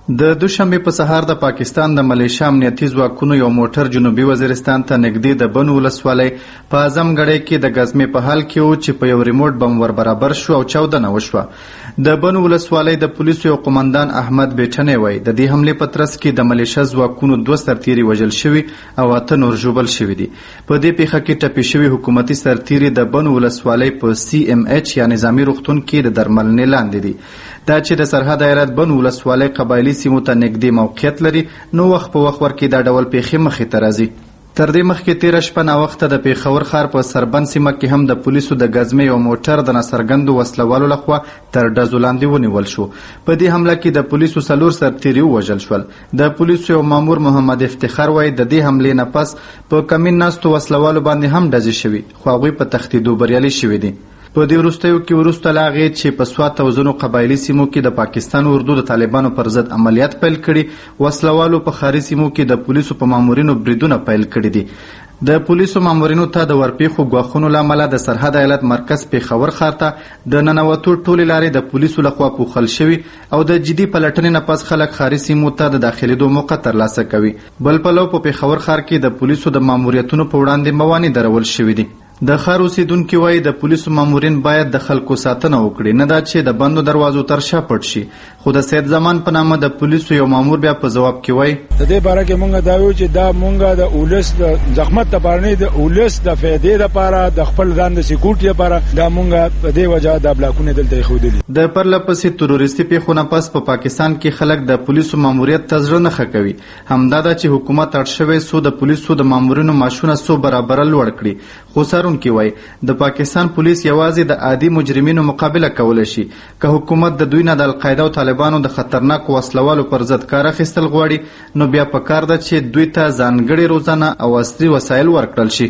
د دوشنبه په سهار د پاکستان د ملیشیا امنیتي ځواکونو یو موټر جنوبي وزیرستان ته نږدې د بنو ولسوالۍ په اعظمګړۍ کې د غزمې په حال کې و چې په یو ریموټ بم ور برابر شو او چاودنه وشوه. د بنو ولسوالۍ د پولیسو یو قومندان احمد بیټنی وایي د دې حملې په ترڅ کې د ملیشیا ځواکونو دوه سرتیري وژل شوي او اته نور ژوبل شوي دي. په دې پیښه کې ټپي شوي حکومتي سرتیري د بنو ولسوالۍ په سی ام ایچ یا نظامي روغتون کې د درملنې لاندې دي. دا چې د سرحد ایالت بنو ولسوالۍ قبایلي سیمو ته نږدې موقعیت لري نو وخت په وخت ورکې دا ډول پیښې مخې ته راځي. تر دې مخکې تېره شپه ناوخته د پېښور ښار په سربند سیمه کې هم د پولیسو د ګزمې یو موټر د ناڅرګندو وسلوالو لخوا تر ډزو لاندې ونیول شو. په دې حمله کې د پولیسو څلور سرتیري ووژل شول. د پولیسو یو مامور محمد افتخار وایي د دې حملې نه پس په کمین ناستو وسلوالو باندې هم ډزې شوي خو هغوی په تښتېدو بریالي شوي دي. په دې وروستیو کې وروسته له هغې چې په سوات او ځینو قبایلي سیمو کې د پاکستان اردو د طالبانو پر ضد عملیات پیل کړي وسلوالو په ښاري سیمو کې د پولیسو په مامورینو بریدونه پیل کړي دي. د پولیسو مامورینو ته د ورپېښو ګواښونو له امله د سرحد ایالت مرکز پېښور ښار ته د ننوتو ټولې لارې د پولیسو لخوا پوښل شوي او د جدي پلټنې نه پس خلک ښاري سیمو ته د داخلېدو موقع ترلاسه کوي. بل پلو په پېښور ښار کې د پولیسو د ماموریتونو په وړاندې موانع درول شوي دي. د ښار اوسیدونکي وایي د پولیسو مامورین باید د خلکو ساتنه وکړي نه دا چې د بندو دروازو تر شا پټ شي. خو د سید زمان په نامه د پولیسو یو مامور بیا په ځواب کې وایي د دې باره کې مونږ دا وایو چې دا مونږ د اولس د زحمت لپاره نه د اولس د فایدې لپاره د خپل ځان د سکیورټي لپاره دا مونږ په دې وجه د بلاکونه دلته ایښودلي. د پرلپسې تروریستي پیښو نه پس په پاکستان کې خلک د پولیسو ماموریت ته زړه نه ښه کوي. همدا ده چې حکومت اړ شوی څو د پولیسو د مامورینو معاشونه څو برابره لوړ کړي. خو څارونکي وایي د پاکستان پولیس یوازې د عادي مجرمینو مقابله کولی شي. که حکومت د دوی نه د القاعده او طالبانو د خطرناکو وسلوالو پر ضد کار اخیستل غواړي نو بیا پکار ده چې دوی ته ځانګړې روزنه او عصري وسایل ورکړل شي.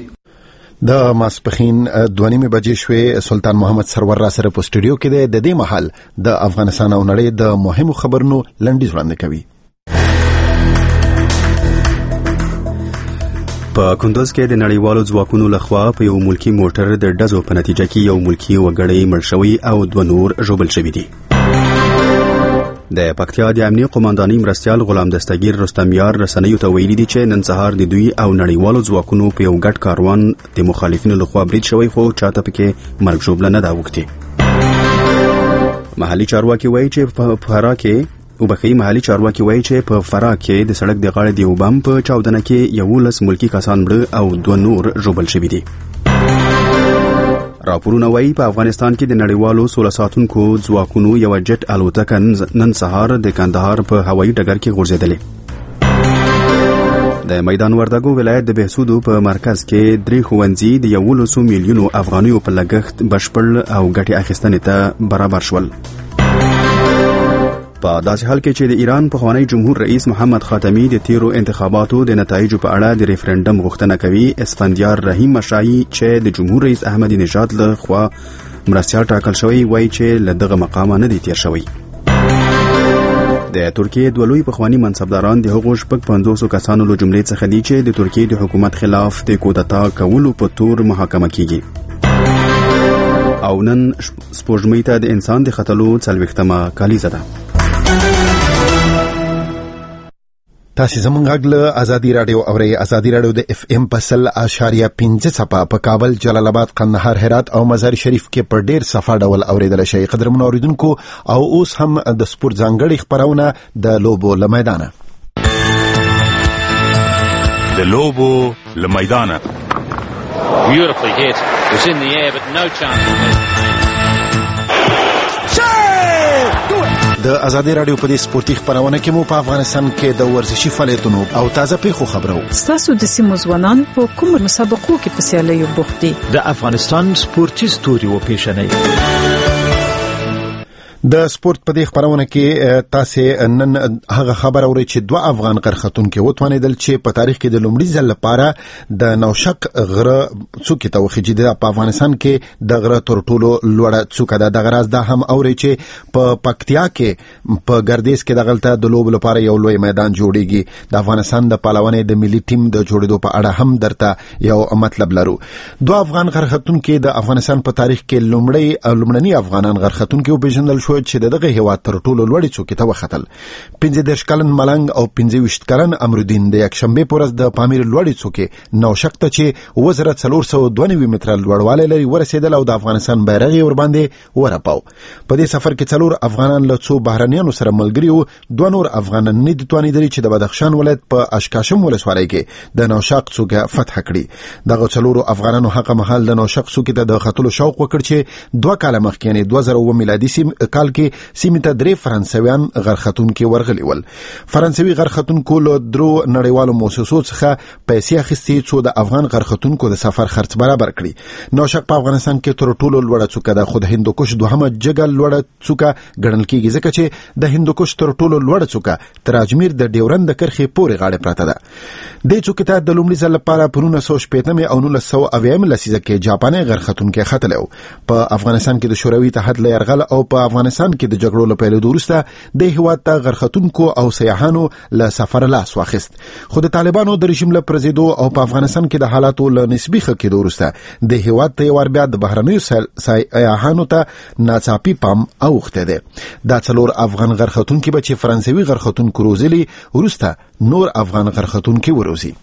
د ماسپخین دوه نیمې بجې شوې. سلطان محمد سرور را سره په سټوډیو کې دی. د دې مهال د افغانستان او نړۍ د مهمو خبرونو لنډیز وړاندې کوي. په کندوز کې د نړیوالو ځواکونو لخوا په یو ملکی موټر د ډزو په نتیجه کې یو ملکی وګړی مړ شوی او دوه نور ژوبل شوي دي. د پکتیا د امنیه قوماندانۍ مرستیال غلام دستګیر رستمیار رسنیو ته ویلي دي چې نن سهار د دوی او نړیوالو ځواکونو په یو ګډ کاروان د مخالفینو لخوا برید شوی خو چاته پکې مرګ ژوبله نه ده اوښتې. محلي چارواکي وایي چې په فراه کې وبخي محلي چارواکي وایي چې په فراه کې د سړک د غاړې د یو بم په چاودنه کې یولس ملکی کسان مړه او دوه نور ژوبل شوي دي. راپورونه وایي په افغانستان کې د نړیوالو سوله ساتونکو ځواکونو یوه جټ الوتکه نن سهار د کندهار په هوایي ډګر کې غورځېدلې. د میدان وردګو ولایت د بهسودو په مرکز کې درې ښوونځي د یولسو میلیونو افغانیو په لګښت بشپړ او ګټې اخیستنې ته برابر شول. په داسې حال کې چې د ایران پخوانی جمهور رئیس محمد خاتمی د تیرو انتخاباتو د نتایجو په اړه د ریفرنډم غوښتنه کوي، اسفندیار رحیم مشایي چې د جمهور رئیس احمدی نژاد له خوا مرستیال ټاکل شوی وایي چې له دغه مقامه نه دی تیر شوی. د ترکیې دوه لوی پخواني منصبداران د هغو شپږ پنځوسو کسانو له جملې څخه دي چې د ترکیې د حکومت خلاف د کودتا کولو په تور محاکمه کیږي. او نن سپوږمۍ ته د انسان د ختلو څلوېښتمه کالیزه ده. تاسو زمونږ غږ له ازادي رادیو اورئ. ازادي رادیو د اف ام په سل اشاریه پنځه څپه په کابل، جلال آباد، قندهار، هرات او مزار شریف کې په ډیر صفه ډول اوریدل شي. قدرمنو اوریدونکو، او اوس هم د سپورت ځانګړي خبرونه د لوبو له میدانه. د لوبو له میدانه. Beautifully hit. It was in the air but no chance. د ازادي رادیو په دې سپورتي خبرونه کې مو په افغانستان کې د ورزشي فعالیتونو او تازه پیښو خبرو. ستاسو د سیمو ځوانان په کوم مسابقو کې په سیالیو بوخت دي؟ د افغانستان سپورتي ستوري و پیژنئ. د سپورت په دې خبرونه کې تاسو نن هغه خبر اورئ چې دوه افغان غرختونکو وتوانیدل چې په تاریخ کې د لومړي ځل لپاره د نوشک غره څوکې ته وخیږي. د په افغانستان کې د غره تر ټولو لوړه څوکه ده. د غراز دا هم اورئ چې په پکتیا کې په ګردیز کې دغلته د لوب لپاره یو لوی میدان جوړیږي. د افغانستان د پهلوانۍ د ملي ټیم د جوړېدو په اړه هم درته یو مطلب لرو. دوه افغان غرختونکو د افغانستان په تاریخ کې لومړی لومړني افغانان غرختونکو پیژندل شو شو چې دغه هیواد تر ټولو لوړې څوکې ته وختل. پنځه دېرش کلن ملنګ او پنځه ویشت کلن امرالدین د یکشنبې په ورځ د پامیر لوړې څوکې نوشک ته چې اووه زره څلور سوه دوه نوي متره لوړوالی لري ورسېدل او د افغانستان بیرغ یې ورباندې ورپاو. په دې سفر کې څلور افغانان له څو بهرنیانو سره ملګري وو. دوه نور افغانان نه دي توانېدلي چې د بدخشان ولایت په اشکاشم ولسوالۍ کې د نوشاق څوکه فتح کړي. دغه څلورو افغانانو هغه مهال د نوشاق څوکې ته د ختلو شوق وکړ چې دوه کاله مخکې یعنې دوه زره اووه میلادي کال کې سیمې ته درې فرانسویان غرختونکي ورغلي ول. فرانسوي غرختونکو له درو نړیوالو موسسو څخه پیسې اخیستې څو د افغان غرختونکو د سفر خرڅ برابر کړي. نوشاق په افغانستان کې تر ټولو لوړه څوکه ده، خو د هندوکش دوهمه جګه لوړه څوکه ګڼل کېږي ځکه چې د هندوکش تر ټولو لوړه څوکه تر اجمیر د ډیورند د کرښې پورې غاړه پرته ده. دې څوکې ته د لومړي ځل لپاره په نولس سوه شپېتمې او نولس سوه اویایم لسیزه کې جاپاني غرختونکي ختلی و. په افغانستان کې د شوروي اتحاد له یرغل او په افغانستان کې د جګړو له پیلېدو وروسته د هېواد ته غرختونکو او سیاحانو له سفره لاس واخیست. خو د طالبانو د رژیم له پرځېدو او په افغانستان کې د حالاتو له نسبي ښه کېدو وروسته د هېواد ته یو وار بیا د بهرنیو سیاحانو ته ناڅاپي پام اوښتی دی. دا څلور افغان غرختونکي به چې فرانسوي غرختونکو روزلي وروسته نور افغان غرختونکي وروزي.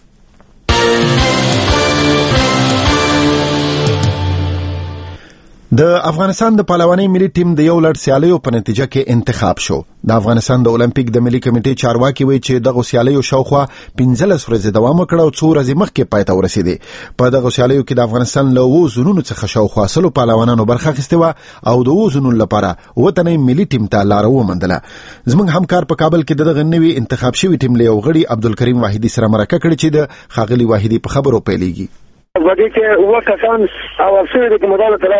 د افغانستان د پهلوانۍ ملي ټیم د یو لړ سیالیو په نتیجه کې انتخاب شو. د افغانستان د اولمپیک د ملي کمیټې چارواکي وایي چې دغه سیالیو شاوخوا پنځلس ورځې دوام وکړ او څو ورځې مخکې پای ته ورسېدې. په دغه سیالیو کې د افغانستان له اووه زونونو څخه شاوخوا سلو پهلوانانو برخه اخیستې وه او د اووه زونو لپاره اووه تنه ملي ټیم ته لاره وموندله. زموږ همکار په کابل کې دغه نوي انتخاب شوي ټیم له یو غړي عبدالکریم واحدي سره مرکه کړې چې د ښاغلي واحدي په خبرو پیلېږي. په دې کې اووه کسان اول شوي دي چې مدال ته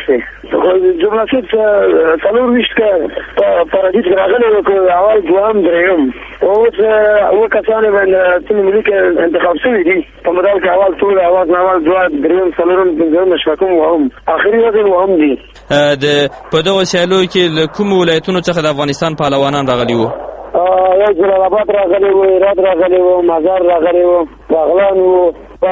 راوړل جمناستیک څلور ویشت په پارادیس کې راغلي وو، اول دوهم درېیم. اوس اووه کسان باندې ټیم ملي کې انتخاب شوي دي. په مدال کې اول ټول اواز اول دوه درېیم څلورم پنځم شپږم وهم اخري وزن وهم دي. د په دغه سیالیو کې له کومو ولایتونو څخه د افغانستان پهلوانان راغلي وو؟ یو جلال آباد راغلی وو، هرات راغلی وو، مزار راغلی وو، بغلان وو،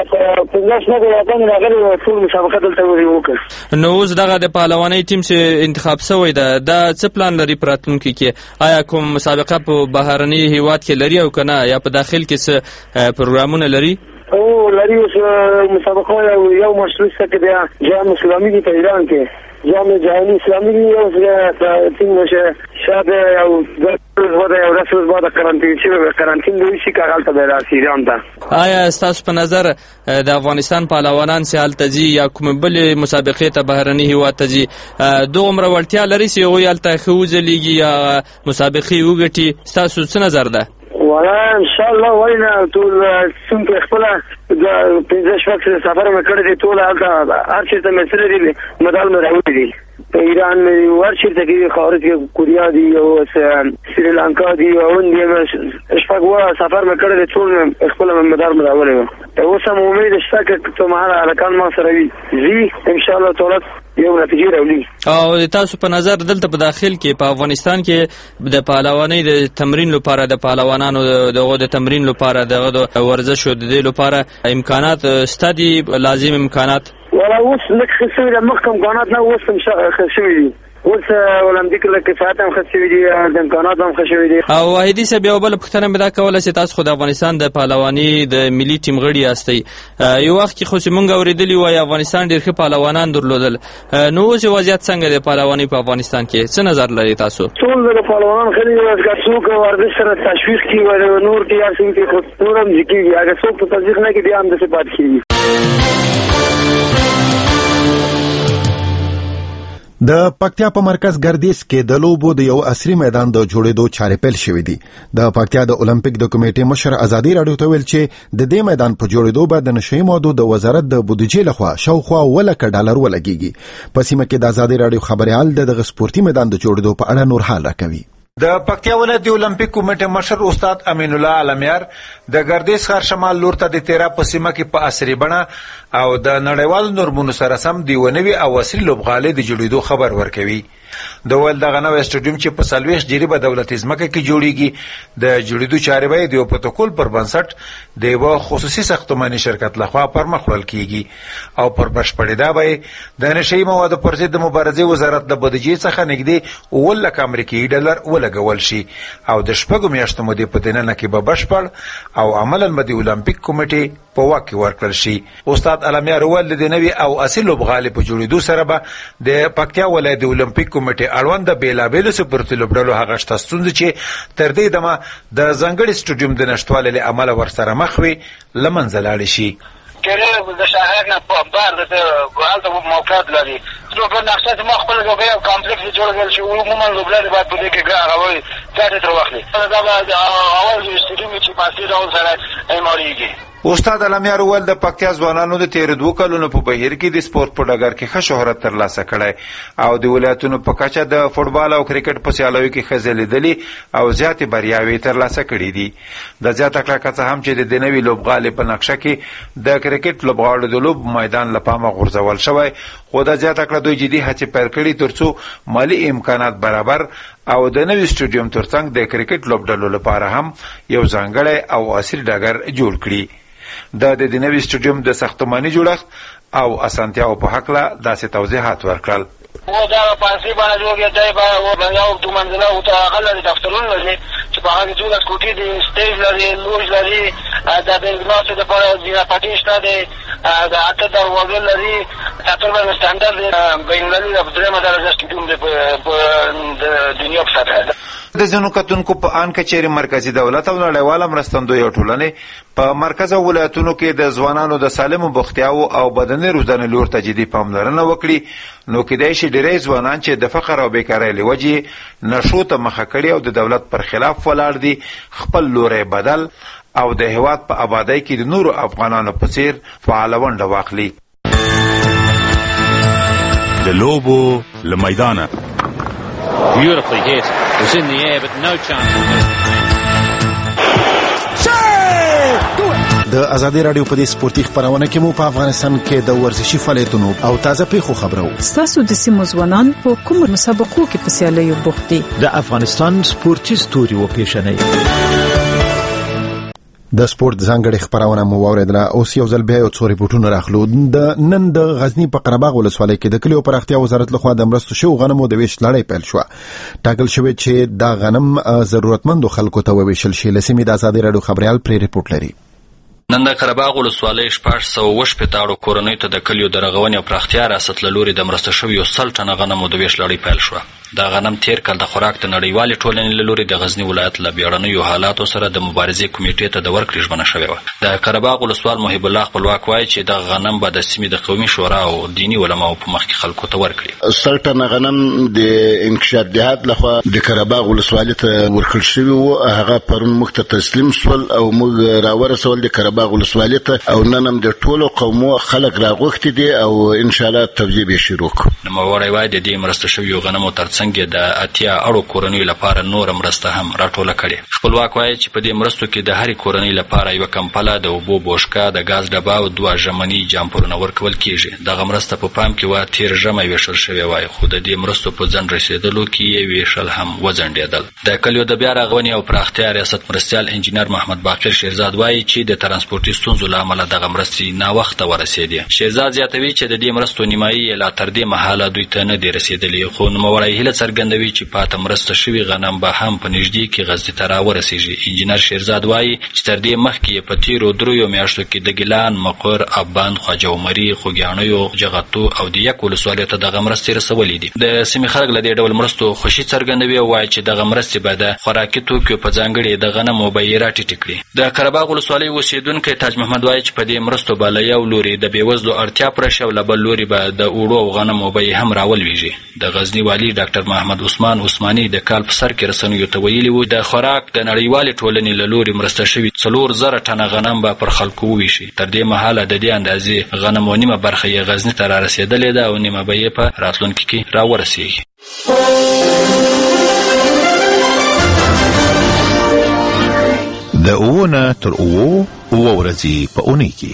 پنځه شپږ ولایتونه راغلي وو. ټول مسابقه دلته وکړه. نو اوس دغه د پهلوانۍ ټیم چې انتخاب شوی ده دا څه پلان لري په راتلونکي کې؟ آیا کوم مسابقه په بهرني هیواد کې لري او که نه، یا په داخل کې څه پروګرامونه لري؟ او لري اوس مسابقه یو مشروع څه کې دی جام اسلامي دی په ایران کې، جام جهانی اسلامی دی. اوس ټیم نشه شاده او ودا یو رسول بعد کارانتین شي کارانتین دی شي کاغال ته راسي ایران ته. آیا تاسو په نظر د افغانستان پهلوانان سیال ته ځي یا کوم بل مسابقې ته بهرني هیواد ته ځي دومره وړتیا لري چې هغوی هلته ښه وځلیږي یا مسابقې وګټي؟ ستاسو څه نظر ده؟ ولا ان شاء الله وینا ټول څنګه خپل د پنځه شپږ سفر مې کړی دی، ټول هلته هر چېرته مې سره دي مدال مې راوړي دي. په ایران مې هر چېرته کې خارج کې کوریا دي او سریلانکا دي او هند مې شپږ وه سفر مې کړی دی، ټول مې خپل مدال مې راوړی وو. اوس هم امید شته که څومره هلکان ما سره وي ځي انشاءالله تعالی یو نتیجې راوړي. او تاسو په نظر دلته په داخل کې په افغانستان کې د پهلوانۍ د تمرین لپاره د پهلوانانو دغه د تمرین لپاره دغه د ورزش او د دې لپاره امکانات شته دي، لازم امکانات؟ ولا اوس لږ ښه شوي دي، مخکې امکانات نه اوس هم ښه شوي دي. اوس اولمپیک له کفایت هم ښه شوي دي، د امکانات هم ښه شوي دي. او واحدي صاحب یو بله پوښتنه مې دا کوله چې تاسو خو د افغانستان د پهلواني د ملي ټیم غړي یاستئ. یو وخت کې خو چې موږ اورېدلي وایي افغانستان ډېر ښه پهلوانان درلودل، نو اوس وضعیت څنګه د پهلوانۍ په افغانستان کې؟ څه نظر لري تاسو؟ ټول د پهلوانان ښه دي، که څوک ورزش سره تشویق کړي نور کې هر څه کې خو نور هم ځي کېږي، اګر څوک په تصدیق نه کړي بیا هم داسې پاتې کېږي. د پکتیا په مرکز ګردیز کې د لوبو د یو عصري میدان د جوړېدو چارې پیل شوې دي. د پکتیا د اولمپیک د کمیټې مشر ازادي راډیو ته ویل چې د دې میدان په جوړېدو به د نشهیي موادو د وزارت د بودیجې لخوا شاوخوا اوه لکه ډالر ولګېږي. په سیمه کې د ازادي راډیو خبریال د دغه سپورتي میدان د جوړېدو په اړه نور حال راکوي. د پکتیا ولایت د اولمپیک کمیټې مشر استاد امین الله علمیار د ګردیز ښار شمال لور ته د تیرا په سیمه کې په عصري بڼه او د نړیوالو نورمونو سره سم د ونوي او اصلي لوبغالي د جوړېدو خبر ورکوي. د ول دغه نوې سټډیوم چې په سلويخ جریبه دولتي ځمکه کې جوړیږي د جوړېدو چارې به د پروتوکول پر بنسټ د یو خصوصي ساختماني شرکت لخوا پر مخ وړل کیږي او پر بشپړېدا به د نشئی موادو پر ضد مبارزې وزارت د بودیجې څخه نږدې اووه لک امریکایي ډالر ولګول شي او د شپږو میاشتو مودې په دننه کې به بشپړ او عملاً به د اولمپیک کمیټې په واک کې ورکړل شي. استاد علمیار ول د نوي او اصل لوبغالي په جوړېدو سره به د پکتیا ولایت د اولمپیک کمیټې اړوند د بیلابېلو سپورتي لوبډلو هغه شته ستونزې چې تر دې دمه د ځانګړي سټډیوم د نشټوالي له امله ورسره مخ وي له منځه لاړې شي. کله د شهر نه په بار د ګوالته موقعیت لري نو په نقشه ما خپل لوګي او کمپلیکس جوړول شي عموما لوبلر باید په دې کې غواړي ځاته تر واخلي دا به اول سټډیوم چې پاسې راو سره ایماریږي. استاد علمیار ول د پکتیا ځوانانو د تیر دوه کلونو په بهیر کې د سپورت په ډګر کې ښه شهرت ترلاسه کړی او د ولایتونو په کچه د فوټبال او کرکټ په سیالیو کې ښه لیدلي او زیاتې بریاوې ترلاسه کړې دي. د زیاته کړه څه هم چې د نوي لوبغالي په نقشه کې د کرکټ لوبغاړو د لوب میدان لپاره غورځول شوی خو د زیاته کړه دوی جدي هڅې پیل کړي ترڅو مالی امکانات برابر او د نوي سټډیوم ترڅنګ د کرکټ لوبډلو لپاره هم یو ځانګړی او اصلي ډګر جوړ کړي. د د نوي سټډیوم د ساختماني جوړښت او اسانتیاو په حق لا داسې توضیحات ورکړل. و دا پانسی باندې جوړ دی به یو دوه منزله او ته هغه د دفترونو لري چې په هغه جوړه کوټې دي سټیج لري لوج لري د بنګلاسو د پاره ځینې پټی شته دي د اته دروازې لري تقریبا سټانډرډ بینالمللي د درېمه درجه سټډیوم دی په دنیا په سطح. د ځینو کتونکو په ان کچېری مرکزی دولت او نړیواله مرستندوی ټولنې په مرکز او ولایتونو کې د ځوانانو د سالمو بوختیاو او بدني روزنې لور ته جدي پاملرنه وکړي نو کېدای شي ډېری ځوانان چې د فقر او بیکارۍ له وجې نشو ته مخه کړي او د دولت پر خلاف ولاړ دي خپل لوري بدل او د هیواد په آبادی کې د نورو افغانانو په څیر فعال ونډه واخلي. د لوبو له میدانه Beautifully hit. It was in the air, but no chance to miss. د ازادي رادیو په دې سپورتي خبرونه کې مو په افغانستان کې د ورزشي فعالیتونو او تازه پیښو خبرو. ستاسو د سیمو ځوانان په کومو مسابقو کې په سیالیو بوخت دي؟ د افغانستان سپورتي ستوري و پیژنئ. د سپورت ځانګړي خبرونه مو واوریدله. اوس یو ځل بیا یو څو ریپورټونه راخلو. د نن د غزنی په قرهباغ ولسوالۍ کې د کلیو پراختیا وزارت لخوا د مرستو شوو غنمو د ویش لړۍ پیل شوه. ټاکل شوی چې دا غنم ضرورتمندو خلکو ته وویشل شي. لسمې د ازادي رادیو خبريال پرې ریپورټ لري. نن د قرهباغ ولسوالۍ شپږ سوه اووه شپېته کورنیو ته د کلیو د رغونې او پراختیا ریاست له لوري د مرسته شویو سل ټنه غنمو د ویش لړۍ پیل شوه. دا غنم تیر کال د خوراک د نړیوالې ټولنې له لوري د غزنی ولایت له بیړنیو حالاتو سره د مبارزې کمیټې ته د ورکړې ژمنه شوې وه. د قرهباغ ولسوال محب الله خپلواک وایي چې د غنم به د سیمې د قومي شورا او دیني علماو په مخ کې خلکو ته ورکړي. سل ټنه غنم د انکشاف جهاد لخوا د قرهباغ ولسوالۍ ته ورکړل شوي وو. هغه پرون موږ ته تسلیم شول او موږ راورسول د قرهباغ ولسوالۍ ته او نن هم د ټولو قومو خلک راغوښتي دي او ان شاء الله توزیع به شروع کړو. نوموړی وایي د دې مرسته شویو غنمو ترڅنګ د اتیا اړو کورنیو لپاره نور مرسته هم راټوله کړې. خپلواک وایي چې په دې مرستو کې د هرې کورنۍ لپاره یوه کمپله د اوبو بوشکه د ګاز ډبه او دوه ژمني جامپرونه ورکول کیږي. دغه مرسته په پام کې وه تیر ژمی ویشل شوې وای خو د دې مرستو په ځنډ رسېدلو کې یې ویشل هم وځنډېدل. د کلیو د بیا رغونې او پراختیا ریاست مرستیال انجینر محمد باقر شیرزاد وایي چې د ترانسپورتي ستونزو له امله دغه مرستې ناوخته ورسېدې. شیرزاد زیاتوي چې د دې مرستو نیمایي لا تر دې مهاله دوی ته نه دي رسېدلې خو نوموړی هیله څرګندوي چې پاته مرسته شوي غنم به هم په نږدې کې غزني ته راورسېږي. انجینر شیرزاد وایي چې تر دې مخکې په تیرو دریو میاشتو کې د ګیلان، مقر، ابند، خواجه عمري، خوږیاڼیو، جغتو او د یک ولسوالیو ته دغه مرستې رسولې دي. د سیمې خلک له دې ډول مرستو خوښي څرګندوي او وایي چې دغه مرستې به د خوراکي توکو په ځانګړي د غنمو بیې راټیټې کړي. د قرهباغ ولسوالۍ اوسېدونکی تاج محمد وایي چې په دې مرستو به له یو لوري د بېوزلو اړتیا پوره شي او له بل لوري به د اوړو او غنمو بیې هم راولویږي. د غزني والي ډاکټر محمد عثمان عثماني د کال په سر کې رسنیو ته ویلي وو د خوراک د نړیوالې ټولنې له لوري مرسته شوي څلور زره ټنه غنم به پر خلکو وویشي. تر دې مهاله د دې اندازې غنمو نیمه برخه یې غزني ته رارسېدلې ده او نیمه به یې په راتلونکي کې راورسېږي. د اوونه تر اوو اوه ورځې په اونۍ کې.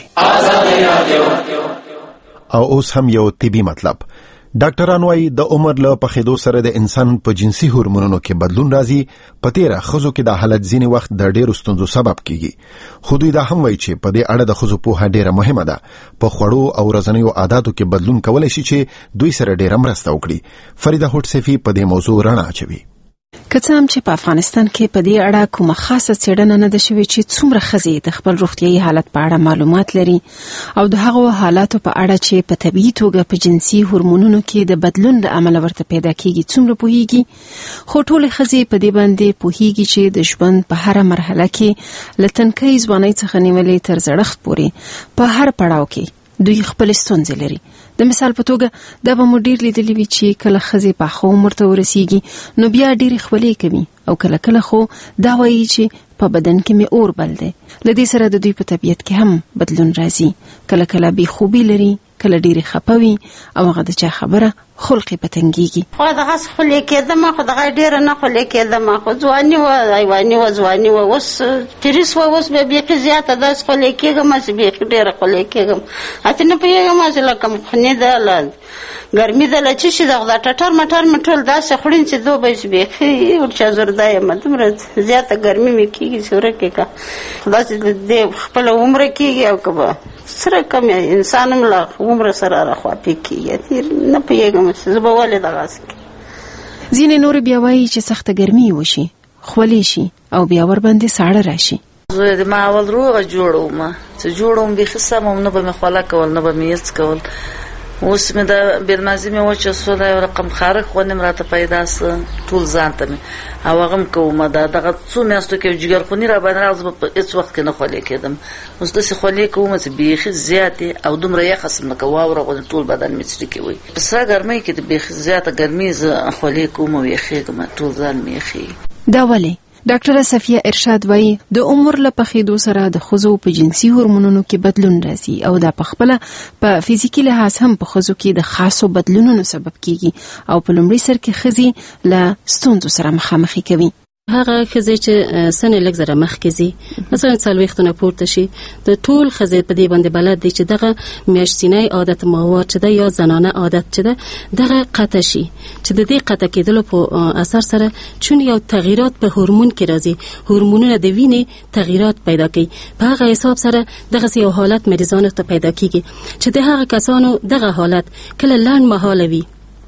او اوس هم یو طبي مطلب. ډاکټران وايي د عمر له پخېدو سره د انسان په جنسي هورمونونو کې بدلون راځي. په تیره ښځو کې دا حالت ځینې وخت د ډېرو ستونزو سبب کیږي. خو دوی دا هم وايي چې په دې اړه د ښځو پوهه ډېره مهمه ده. په خوړو او ورځنیو عاداتو کې بدلون کولی شي چې دوی سره ډېره مرسته وکړي. فریده هوټسفي په دې موضوع رڼا اچوي. که څه هم چې په افغانستان کې په دې اړه کومه خاصه څېړنه نه ده شوې چې څومره ښځې د خپل روغتیايي حالت په اړه معلومات لري او د هغو حالاتو په اړه چې په طبیعي توګه په جنسي هورمونونو کې د بدلون له امله ورته پیدا کیږي څومره پوهیږي. خو ټولې ښځې په دې باندې پوهیږي چې د ژوند په هره مرحله کې له تنکۍ ځوانۍ څخه نیولې تر زړښت پورې په هر پړاو کې دوی خپل ستونزې لري. د مثال په توګه دا به مو ډیر لیدلی وي چې کله ښځې پاخه عمر ته ورسیږي نو بیا ډېرې خولې کوي او کله کله خو دا وایي چې په بدن کې مې اور بل دی. له دې سره د دوی په طبیعت کې هم بدلون راځي. کله کله بې خوبي لري، کله ډېرې خپه وي او هغه د چا خبره خلقی پتنګیږي. خو دغه خولې کېدم، خو دغه ډېره نه خولې کېدم، خو ځواني وه، حیواني وه، ځواني وه، اوس تریس وه، اوس به بیخي زیاته داسې خولې کېږم چې بیخي ډېره خولې کېږم. هسې نه پوهېږم چې لکه خونې ده، له ګرمي ده، له څه شي ده، دا ټټر مټر مې ټول داسې خورین چې دوبی چې بیخي ورچا زرده یم، دومره زیاته ګرمي مې کېږي چې ورکې که داسې د خپله عمره کېږي او که به سره کم انسان هم له عمره سره راخواپې کېږي. نه پوهېږم چې زه به ولې دغسې کې. ځینې نور بیا وایي چې سخته ګرمي وشي، خولې شي او بیا ورباندې ساړه راشي. زه ما اول روغه جوړه وم چې جوړه وم بیخي سم وم، نه به مې خوله کول، نه به مې هېڅ کول. اوس مې د بېلمازي مې وچه سوله، یو رقم خارښ غوندې مې راته پیدا سه، ټول ځان ته مې او هغه م کومه ده. دغه څو میاشتو کې جګرخوني را باندې راغله، زه به په هېڅ وخت کې نه خولې کېدم. اوس داسې خولې کومه چې بیخي زیاتې او دومره یخه سم لکه واوره غوندې ټول بدن مې څړیکې وي. په سره ګرمۍ کې د بیخي زیاته ګرمي زه خولې کوم او یخېږم، ټول ځان مې یخېږي. دا ولې؟ ډاکټره صفیه ارشاد وایي د عمر له پخېدو سره د ښځو په جنسي هورمونونو کې بدلون راځي او دا پخپله په فزیکي لحاظ هم په ښځو کې د خاصو بدلونونو سبب کیږي او په لومړي سر کې ښځې له ستونزو سره مخامخې کوي. هغه ښځې چې سن یې لږ زره مخکې ځي، مثلا څلوېښتو نه پورته شي، د ټول ښځې په دې باندې بلد دي چې دغه میاشتنی عادت ماهوار چې ده یا زنانه عادت چې ده دغه قطع شي، چې د دې قطع کېدلو په اثر سره چون یو تغییرات په هورمون کې راځي، هورمونونه د وینې تغییرات پیدا کوي. په هغه حساب سره دغه یو حالت مریضانو ته پیدا کیږي چې د هغه کسانو دغه حالت کله لنډ مهاله وي،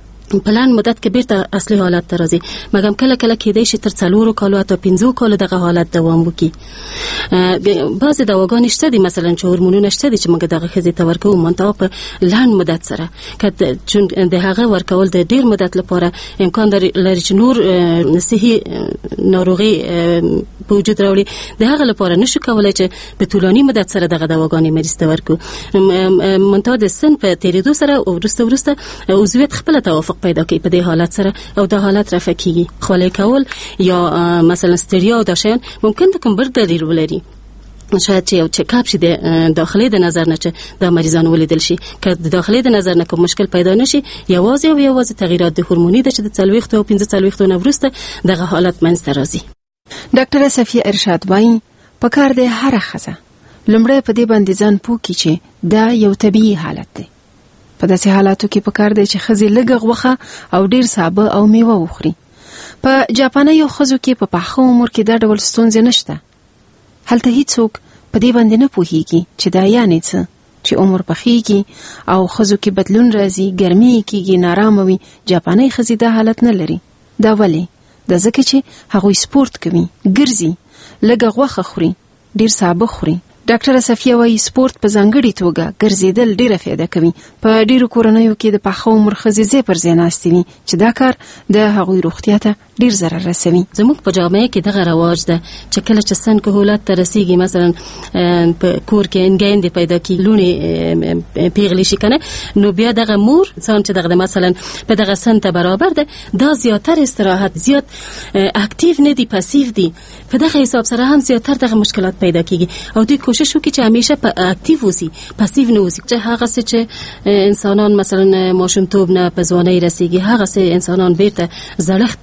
په لنډ مدت کې بیرته اصلي حالت ته راځي، مګر کله کله کېدای شي تر څلورو کالو حتی پنځو کالو دغه حالت دوام وکړي. بعضې دواګانې شته دي مثلا چې هورمونونه شته دي چې موږ دغه ښځې ته ورکوو، منتها په لنډ مدت سره، که چون د هغه ورکول د ډېر مدت لپاره امکان لري چې نور صحي ناروغي په وجود راوړي، د هغه لپاره نشو کولی چې په طولاني مدت سره دغه دواګانې مریض ته ورکړو. منتها د سن په تېرېدو سره وروسته وروسته عضویت خپله توافق پیدا کوي په دې حالت سره او دا حالت رفع کیږي. خولې کول یا مثلا ستړیا او دا شیان ممکن د کوم بل دلیل ولري، شاید چې یو چکاپ شي د داخلي د نظر نه چې دا مریضان ولیدل شي. که د داخلي د نظر نه کوم مشکل پیدا نشي، یوازې او یوازې تغییرات د هورموني ده چې د څلوېښتو او پنځه څلوېښتو نه وروسته دغه حالت منځته راځي. ډاکټره صفیه ارشاد وایي پکار دی هره ښځه لومړی په دې باندې ځان پوه کړي چې دا یو طبیعي حالت دی. په داسې حالاتو کې پکار دی چې ښځې لږه غوښه او ډیر سابه او میوه وخوري. په جاپانیو ښځو کې په پاخه عمر کې دا ډول ستونزې نشته. هلته هیڅوک په دې باندې نه پوهیږي چې دا یعنې څه چې عمر پخېږي او ښځو کې بدلون راځي، ګرمي کېږي، نارامه وي. جاپاني ښځې دا حالت نه لري. دا ولې؟ دا ځکه چې هغوی سپورت کوي، ګرځي، لږه غوښه خوري، ډیر سابه خوري. ډاکټره صفیه وایي سپورت په ځانګړې توګه ګرځېدل ډیره فایده کوي. په ډیرو کورنیو کې د پاخه عمر ښځې ځای پر ځای ناستې وي چې دا کار د هغوی روغتیا ته ډیر ضرر رسوي. زموږ په جامعه کې دغه رواج ده چې کله چې سن کهولت ته رسیږي، مثلا په کور کې انګیندې پیدا کېږي، لوڼې پیغلې شي کنه، نو بیا دغه مور ځان چې دغه مثلا په دغه سن ته برابر ده، دا زیاتر استراحت، زیات اکټیو نه دي، پاسیو دي. په دغه حساب سره هم زیاتر دغه مشکلات پیدا کېږي او دوی کوشش وکړي چې همیشه په اکټیو اوسي، پاسیو نه اوسي. چې هغه څه چې انسانان مثلا ماشومتوب نه په ځوانۍ رسیږي، هغه څه انسانان بیرته زړښت ته راځي،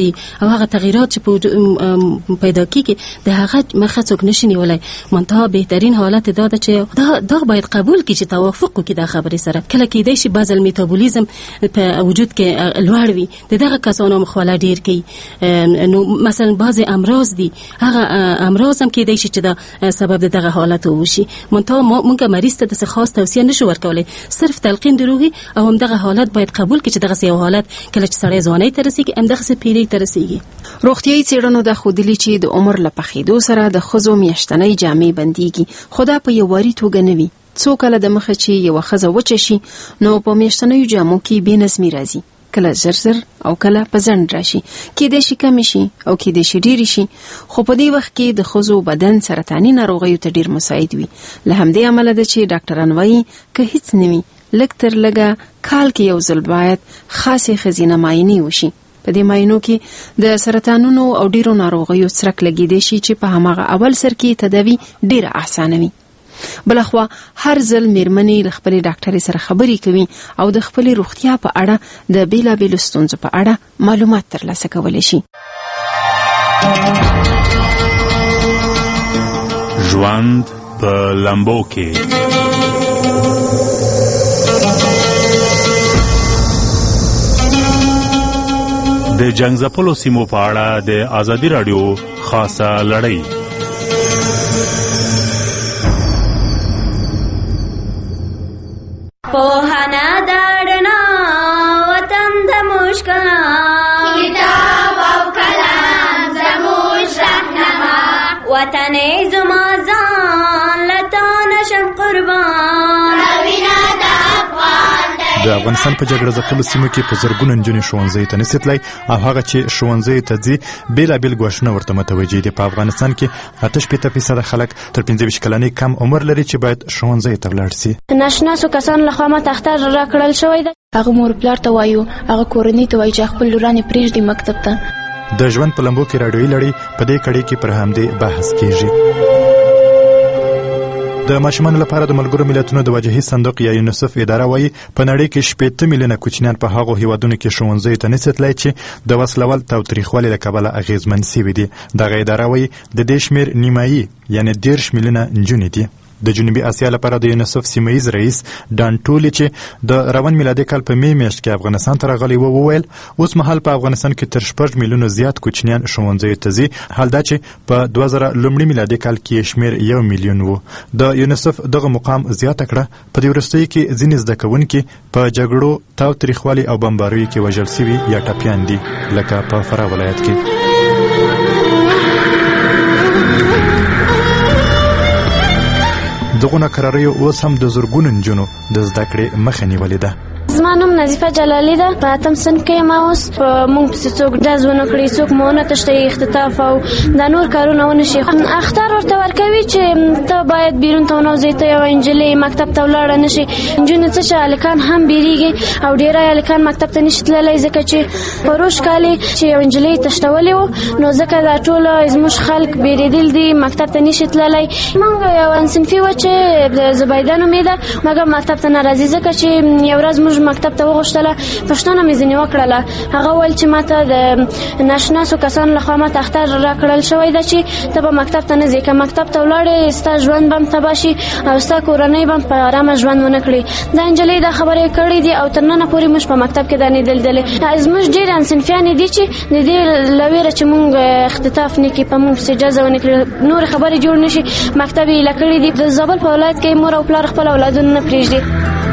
شي او هغه تغیرات چې پیدا کیږي د هغه مخه څوک نشي نیولای. منتها بهترین حالت دا ده چې دا دا باید قبول کړي چې توافق وکړي د خبرې سره. کله کېدای شي بعض المیتابولیزم په وجود کې لوړ وي د دغه کسانو مخاله ډیر کوي. نو مثلا بعض امراض دي هغه امراض هم کېدای شي چې دا سبب دغه حالت وشي. منتها مونږه مریض ته د خاص توصیه نشو ورکولای، صرف تلقین دروغي او هم دغه حالت باید قبول کړي چې دغه یو حالت کله چې سړی ځوانۍ ته رسیږي هم دغه پیړۍ ته رسیږي. روغتیايي څېړنو د ښودلي چې د عمر له پخېدو سره د ښځو میاشتنۍ جامې بندېږي، خو دا په یوواري توګه نه وي. څو کله د مخه چې یوه ښځه وچه شي نو په میاشتنیو جامو کې بې نظمي راځي، کله زر زر او کله په ځنډ راشي، کېدای شي کمې شي او کېدای شي ډېرې شي. خو په دې وخت کې د ښځو بدن سرطاني ناروغیو ته ډېر مساعد وي. له همدې امله ده چې ډاکټران وایي که هیڅ نه وي لږ تر لږه کال کې یو ځل باید خاصې ښځینه معاینې وشي. په دې معاینو کې د سرطانونو او ډیرو ناروغیو څرک لګیدای شي چې په هماغه اول سر کې تداوی ډیره اسانه وي. بلخوا هر ځل میرمنې له خپلې ډاکټرې سره خبرې کوي او د خپلې روغتیا په اړه د بیلابیلو ستونزو په اړه معلومات ترلاسه کولی شي. ژوند په لمبو کې د جنگ ځپلو سیمو په اړه د ازادي راډیو خاصه لړۍ. پوهنه د رڼا وطن د مشکلا کتاب او کلام زموږ رهنما وطن زما ځان لتا نشم قربان وینا د افغان د افغانستان په جګړه ځپلو سیمو کې په زرګونه نجونې ښوونځیو ته نشي تللی او هغه چې ښوونځیو ته ځي بېلابېل ګواښونه ورته متوجه دي. په افغانستان کې اته شپېته فیصده خلک تر پنځه ویشت کلنۍ کم عمر لري چې باید ښوونځیو ته ولاړ سي. ناشناسو کسانو لخوا ماته اختر راکړل شوی دی. هغه مور پلار ته وایو، هغه کورنۍ ته وایي چې خپل لورانې پرېږدي مکتب ته. د ژوند په لمبو کې راډیویي لړۍ په دې کړۍ کې پر همدې بحث کیږي. د ماشومانو لپاره د ملګرو ملتونو د وجهي صندوق یا یونیسف اداره وایي په نړۍ کې شپېته میلیونه کوچنیان په هغو هیوادونو کې ښوونځیو ته نشي تللی چې د وسلوال تاوتریخوالي له کبله اغېزمن سوي دي. دغه اداره وایي د دې شمېر نیمایي یعنې دېرش میلیونه نجونې دي. د جنوبي اسیا لپاره د یونیسف سیمهیز رئیس ډان ټولي چې د روان میلادي کال په می میاشت کې افغانستان ته راغلی و وویل اوس مهال په افغانستان کې تر شپږ میلیونه زیات کوچنیان ښوونځیو ته ځي، حال دا چې په دوه زره لومړي میلادي کال کې شمېر یو میلیون و. د یونیسف دغه مقام زیاته کړه په دې وروستیو کې ځینې زده کوونکي په جګړو، تاوتریخوالي او بمباریو کې وژل سوي یا ټپیان دي، لکه په فراه ولایت کې. دغه ناکراریو اوس هم د زرګونو نجونو د زده کړې مخه نیولې ده. زما نوم نظیفه جلالي ده. په اتم صنف کې یم اوس. په موږ پسې څوک ډز ونه کړي، څوک مو ونه تښتوي، اختطاف او دا نور کارونه ونه شي. اخطار ورته ورکوي چې ته باید بیرون ته ونوځې، ته یوه نجلۍ مکتب ته ولاړه نه شي. نجونې څه چې هلکان هم بیریږي او ډېری هلکان مکتب ته نشي تللی ځکه چې پروش کال چې یوه نجلۍ تښتولې وو نو ځکه دا ټوله زموږ خلک بیرېدل دي، مکتب ته نشي تللی. موږ یوه صنفي وه چې زبیده نومېده، مګر مکتب ته نه راځي ځکه چې یو ورځ موږ مکتب ته وغوښتله، پوښتنه مې ځینې وکړله. هغه ویل چې ماته د ناشناسو کسانو لخوا ماته اختر راکړل شوی ده چې ته به مکتب ته نه ځې، که مکتب ته ولاړې ستا ژوند به هم تباه شي او ستا کورنۍ به هم په ارامه ژوند ونه کړي. دا نجلۍ دا خبرې کړې دي او تر ننه پورې موږ په مکتب کې دا نه دي لیدلې. زموږ ډېر همصنفیانې دي چې د دې له ویره چې موږ اختطاف نه کړي، په موږ پسې جزا ونه کړي، نورې خبرې جوړ نه شي، مکتب یې ایله کړي دي. د زابل په ولایت کې مور او پلار خپل اولادونه نه پرېږدي.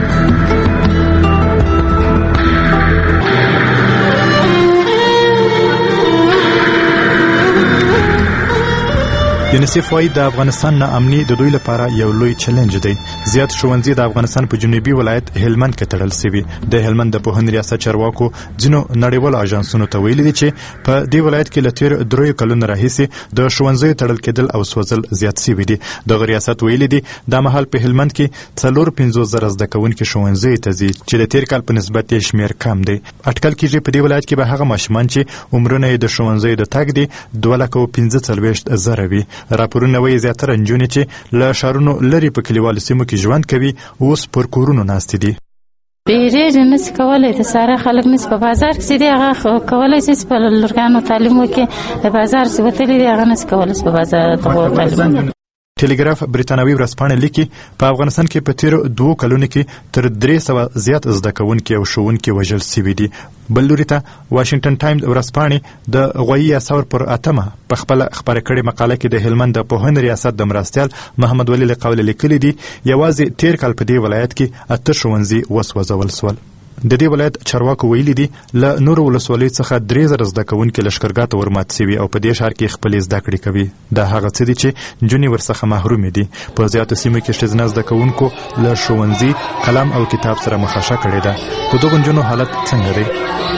یونیسف وايي د افغانستان ناامني د دوی لپاره یو لوی چیلنج دی. زیات ښوونځي د افغانستان په جنوبي ولایت هلمند کې تړل سوي. د هلمند د پوهنې ریاست چارواکو ځینو نړیوالو اژانسونو ته ویلي دي چې په دې ولایت کې له تېرو دریو کلونو راهیسې د ښوونځیو تړل کېدل او سوځل زیات سوي دي. دغه ریاست ویلي دي دا مهال په هلمند کې څلور پنځوس زره زده کوونکي ښوونځیو ته ځي چې د تېر کال په نسبت یې شمېر کم دی. اټکل کېږي په دې ولایت کې به هغه ماشومان چې عمرونه یې د ښوونځیو د تګ دي دوه لکه او پنځه څلوېښت زره وي. راپورونه وایي زیاتره نجونې چې له ښارونو لرې په کلیوالو سیمو کې ژوند کوي اوس پر کورونو ناستې دي. پیریږي نشي کولای د ساره خلک نشي په بازار کې دی هغه کولای شي په لورګانو تعلیم وکړي د بازار څخه وتلی دی هغه نشي کولای شي په بازار ته تعلیم. ټلګراف برېټانوي ورځپاڼه لیکي په افغانستان کې په تیرو دوو کلونو کې تر درې سوه زیات زده کوونکي او ښوونکي وژل سوي دي. بل لوري ته واشنګټن ټایمز ورځپاڼې د غویي یاسور پر اتمه په خپله خپره کړې مقاله کې د هلمند د پوهنې ریاست د مرستیال محمد ولي له قوله لیکلي دي یوازې تیر کال په دې ولایت کې اته ښوونځي وسوځول سول. د دې ولایت چارواکو ویلي دي له نورو ولسوالیو څخه درې زره زده کوونکي لښکرګاه ته ورمات سوي او په دې ښار کې خپلې زده کړې کوي. دا هغه څه دي چې نجونې ورڅخه محرومې دي. په زیاتو سیمو کې ښځینه زده کوونکو له ښوونځي قلم او کتاب سره مخه کړې ده. د دغو نجونو حالت څنګه دی؟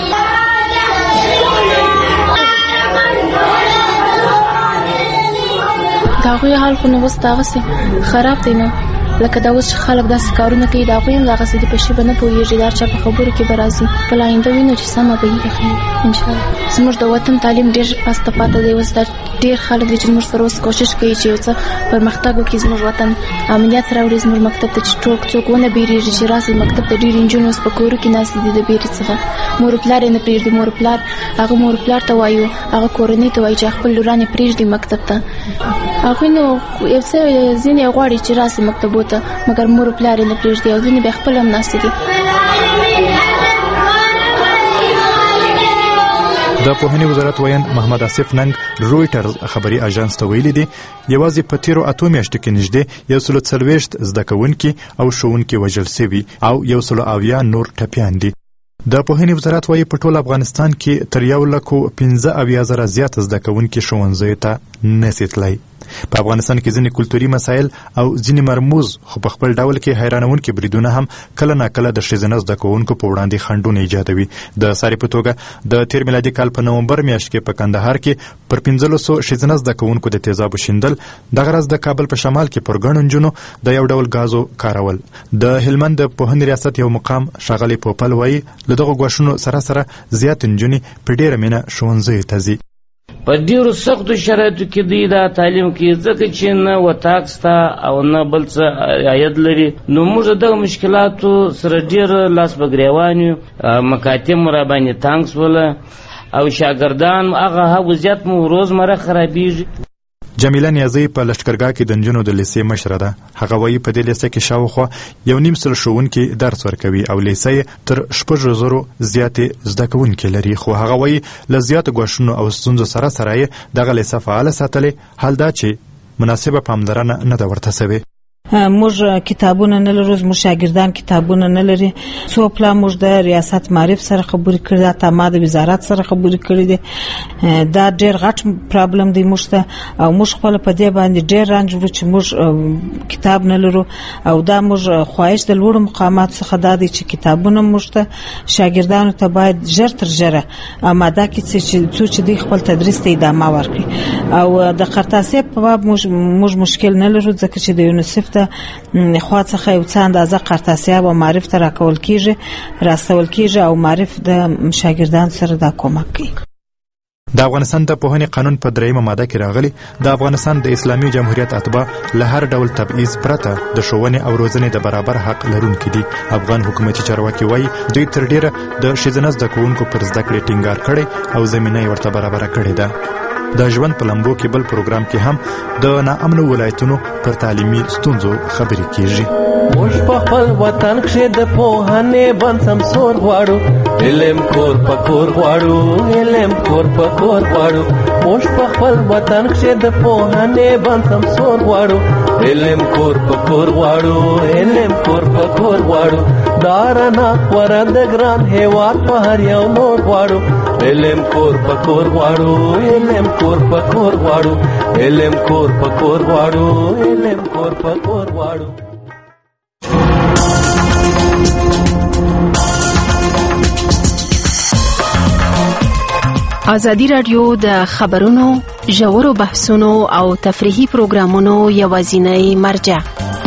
د هغوی حال خو نو اوس دغسې خراب دی نو لکه دا اوس چې خلک داسې کارونه کوي د هغوی هم دغسې دي په شي به نه پوهېږي د هر چا په خبرو کې به راځي. بله آینده وینو چې سمه به وي د خیر انشاءالله. زموږ د وطن تعلیم ډېر پاسته پاته دی. اوس دا ډېر خلک دي چې زموږ سره اوس کوشش کوي چې یو څه پرمختګ وکړي زموږ وطن امنیت راوړي زموږ مکتب ته چې ټوک څوک ونه بیرېږي چې راسي مکتب ته. ډېرې نجونې اوس په کورو کې ناستې دي د بیرې څخه. مور پلار یې نه پرېږدي. مور پلار هغه مور پلار ته وایو هغه کورنۍ ته وایي چې خپل لوران یې پرېږدي مکتب ته. هغوی نو یو څه ځینې غواړي چې راسي مکتبو ته مګر مور پلار یې نه پرېږدي او ځینې بیا خپل هم ناستې دي. د پوهنې وزارت ویاند محمد آصف ننګ رویټرز خبري اژانس ته ویلي دي یوازې په تیرو اتو میاشتو کې نږدې یو سلو څلوېښت زده کوونکي او ښوونکي وژل سوي او یو سلو اویا نور ټپیان دي. د پوهنې وزارت وایي په ټول افغانستان کې تر یو لکو پنځه اویا زره زیات زده کوونکي ښوونځیو ته نسي تللی. په افغانستان کې ځینې کلتوري مسایل او ځینې مرموز خو په خپل ډول کې حیرانونکي بریدونه هم کله ناکله د ښځینه زده کوونکو په وړاندې خنډونه ایجادوي. د ساري په توګه د تیر میلادي کال په نومبر میاشت کې په کندهار کې پر پنځلسو ښځینه زده کوونکو د تیزابو شیندل، دغه راز د کابل په شمال کې پر ګڼو نجونو د یو ډول ګازو کارول. د هلمند د پوهنې ریاست یو مقام ښاغلی پوپل وایي له دغو ګواښونو سره سره زیات نجونې په ډېره مینه ښوونځیو ته ځي. په ډیرو سختو شرایطو کې دوی دا تعلیم کوي ځکه چې نه وطاق سته او نه بل څه عاید لري. نو موږ دغه مشکلاتو سره ډیر لاس په ګریوان یو. مکاتب مو راباندې تنګ سوله او شاګردان هغه وضعیت مو روزمره خرابېږي. جمیله نیازی په لښکرګاه کې د نجونو د لیسې مشره ده. هغه وایي په دې لیسه کې شاوخوا یو نیم سل ښوونکي درس ورکوي او لیسه یې تر شپږو زرو زیاتې زده کوونکي لري. خو هغه وایي له زیاتو ګواښونو او ستونزو سره سره یې دغه لیسه فعاله ساتلې. حال دا چې مناسبه پاملرنه نه ده ورته سوې. موږ کتابونه نه لرو، زموږ شاګردان کتابونه نه لري. څو پلا موږ د ریاست معرف سره خبرې کړې ده، تا ما د وزارت سره خبرې کړې دي. دا ډېر غټ پرابلم دی موږ ته او موږ خپل په دې باندې ډېر رنج وړو چې موږ کتاب نه لرو. او دا موږ خواهش د لوړو مقامات څخه دا دی چې کتابونه موږ ته شاګردانو ته باید ژر تر ژره آماده کړي چې څو چې دوی خپل تدریس ته ادامه ورکړي. او د قرطاسۍ په باب موږ مشکل نه لرو ځکه چې د یونیسف ته خوا څخه یو څه اندازه قرطاسیه او معرف ته راکول کیږي راستول کیږي او معرف د شاګردان سره دا کومک کوي. د افغانستان د پوهنې قانون په دریمه ماده کې راغلی د افغانستان د اسلامي جمهوریت اتباع له هر ډول تبعیض پرته د ښوونې او روزنې د برابر حق لرونکي دي. افغان حکومتي چارواکي وایي دوی تر ډیره د ښځینه زده کوونکو پر زده کړې ټینګار کړی او زمینه یې ورته برابره کړې ده. د ژوند په لمبو کې بل پروګرام کې هم د ناامنو ولایتونو پر تعلیمي ستونزو خبرې کیږي. موږ په خپل وطن کې د پوهنې بند سمسور غواړو، علم کور په کور غواړو، علم کور په کور غواړو. موږ په خپل وطن کې د پوهنې بند سمسور غواړو، علم کور په کور غواړو، علم کور په کور غواړو. دارنا ور د ګران هیواد په هر یو مور غواړو، علم کور په کور غواړو، علم کور په کور غواړو، علم کور په کور غواړو، علم کور په کور غواړو. ازادي راډیو د خبرونو ژورو بحثونو او تفریحي پروګرامونو یوازینی مرجع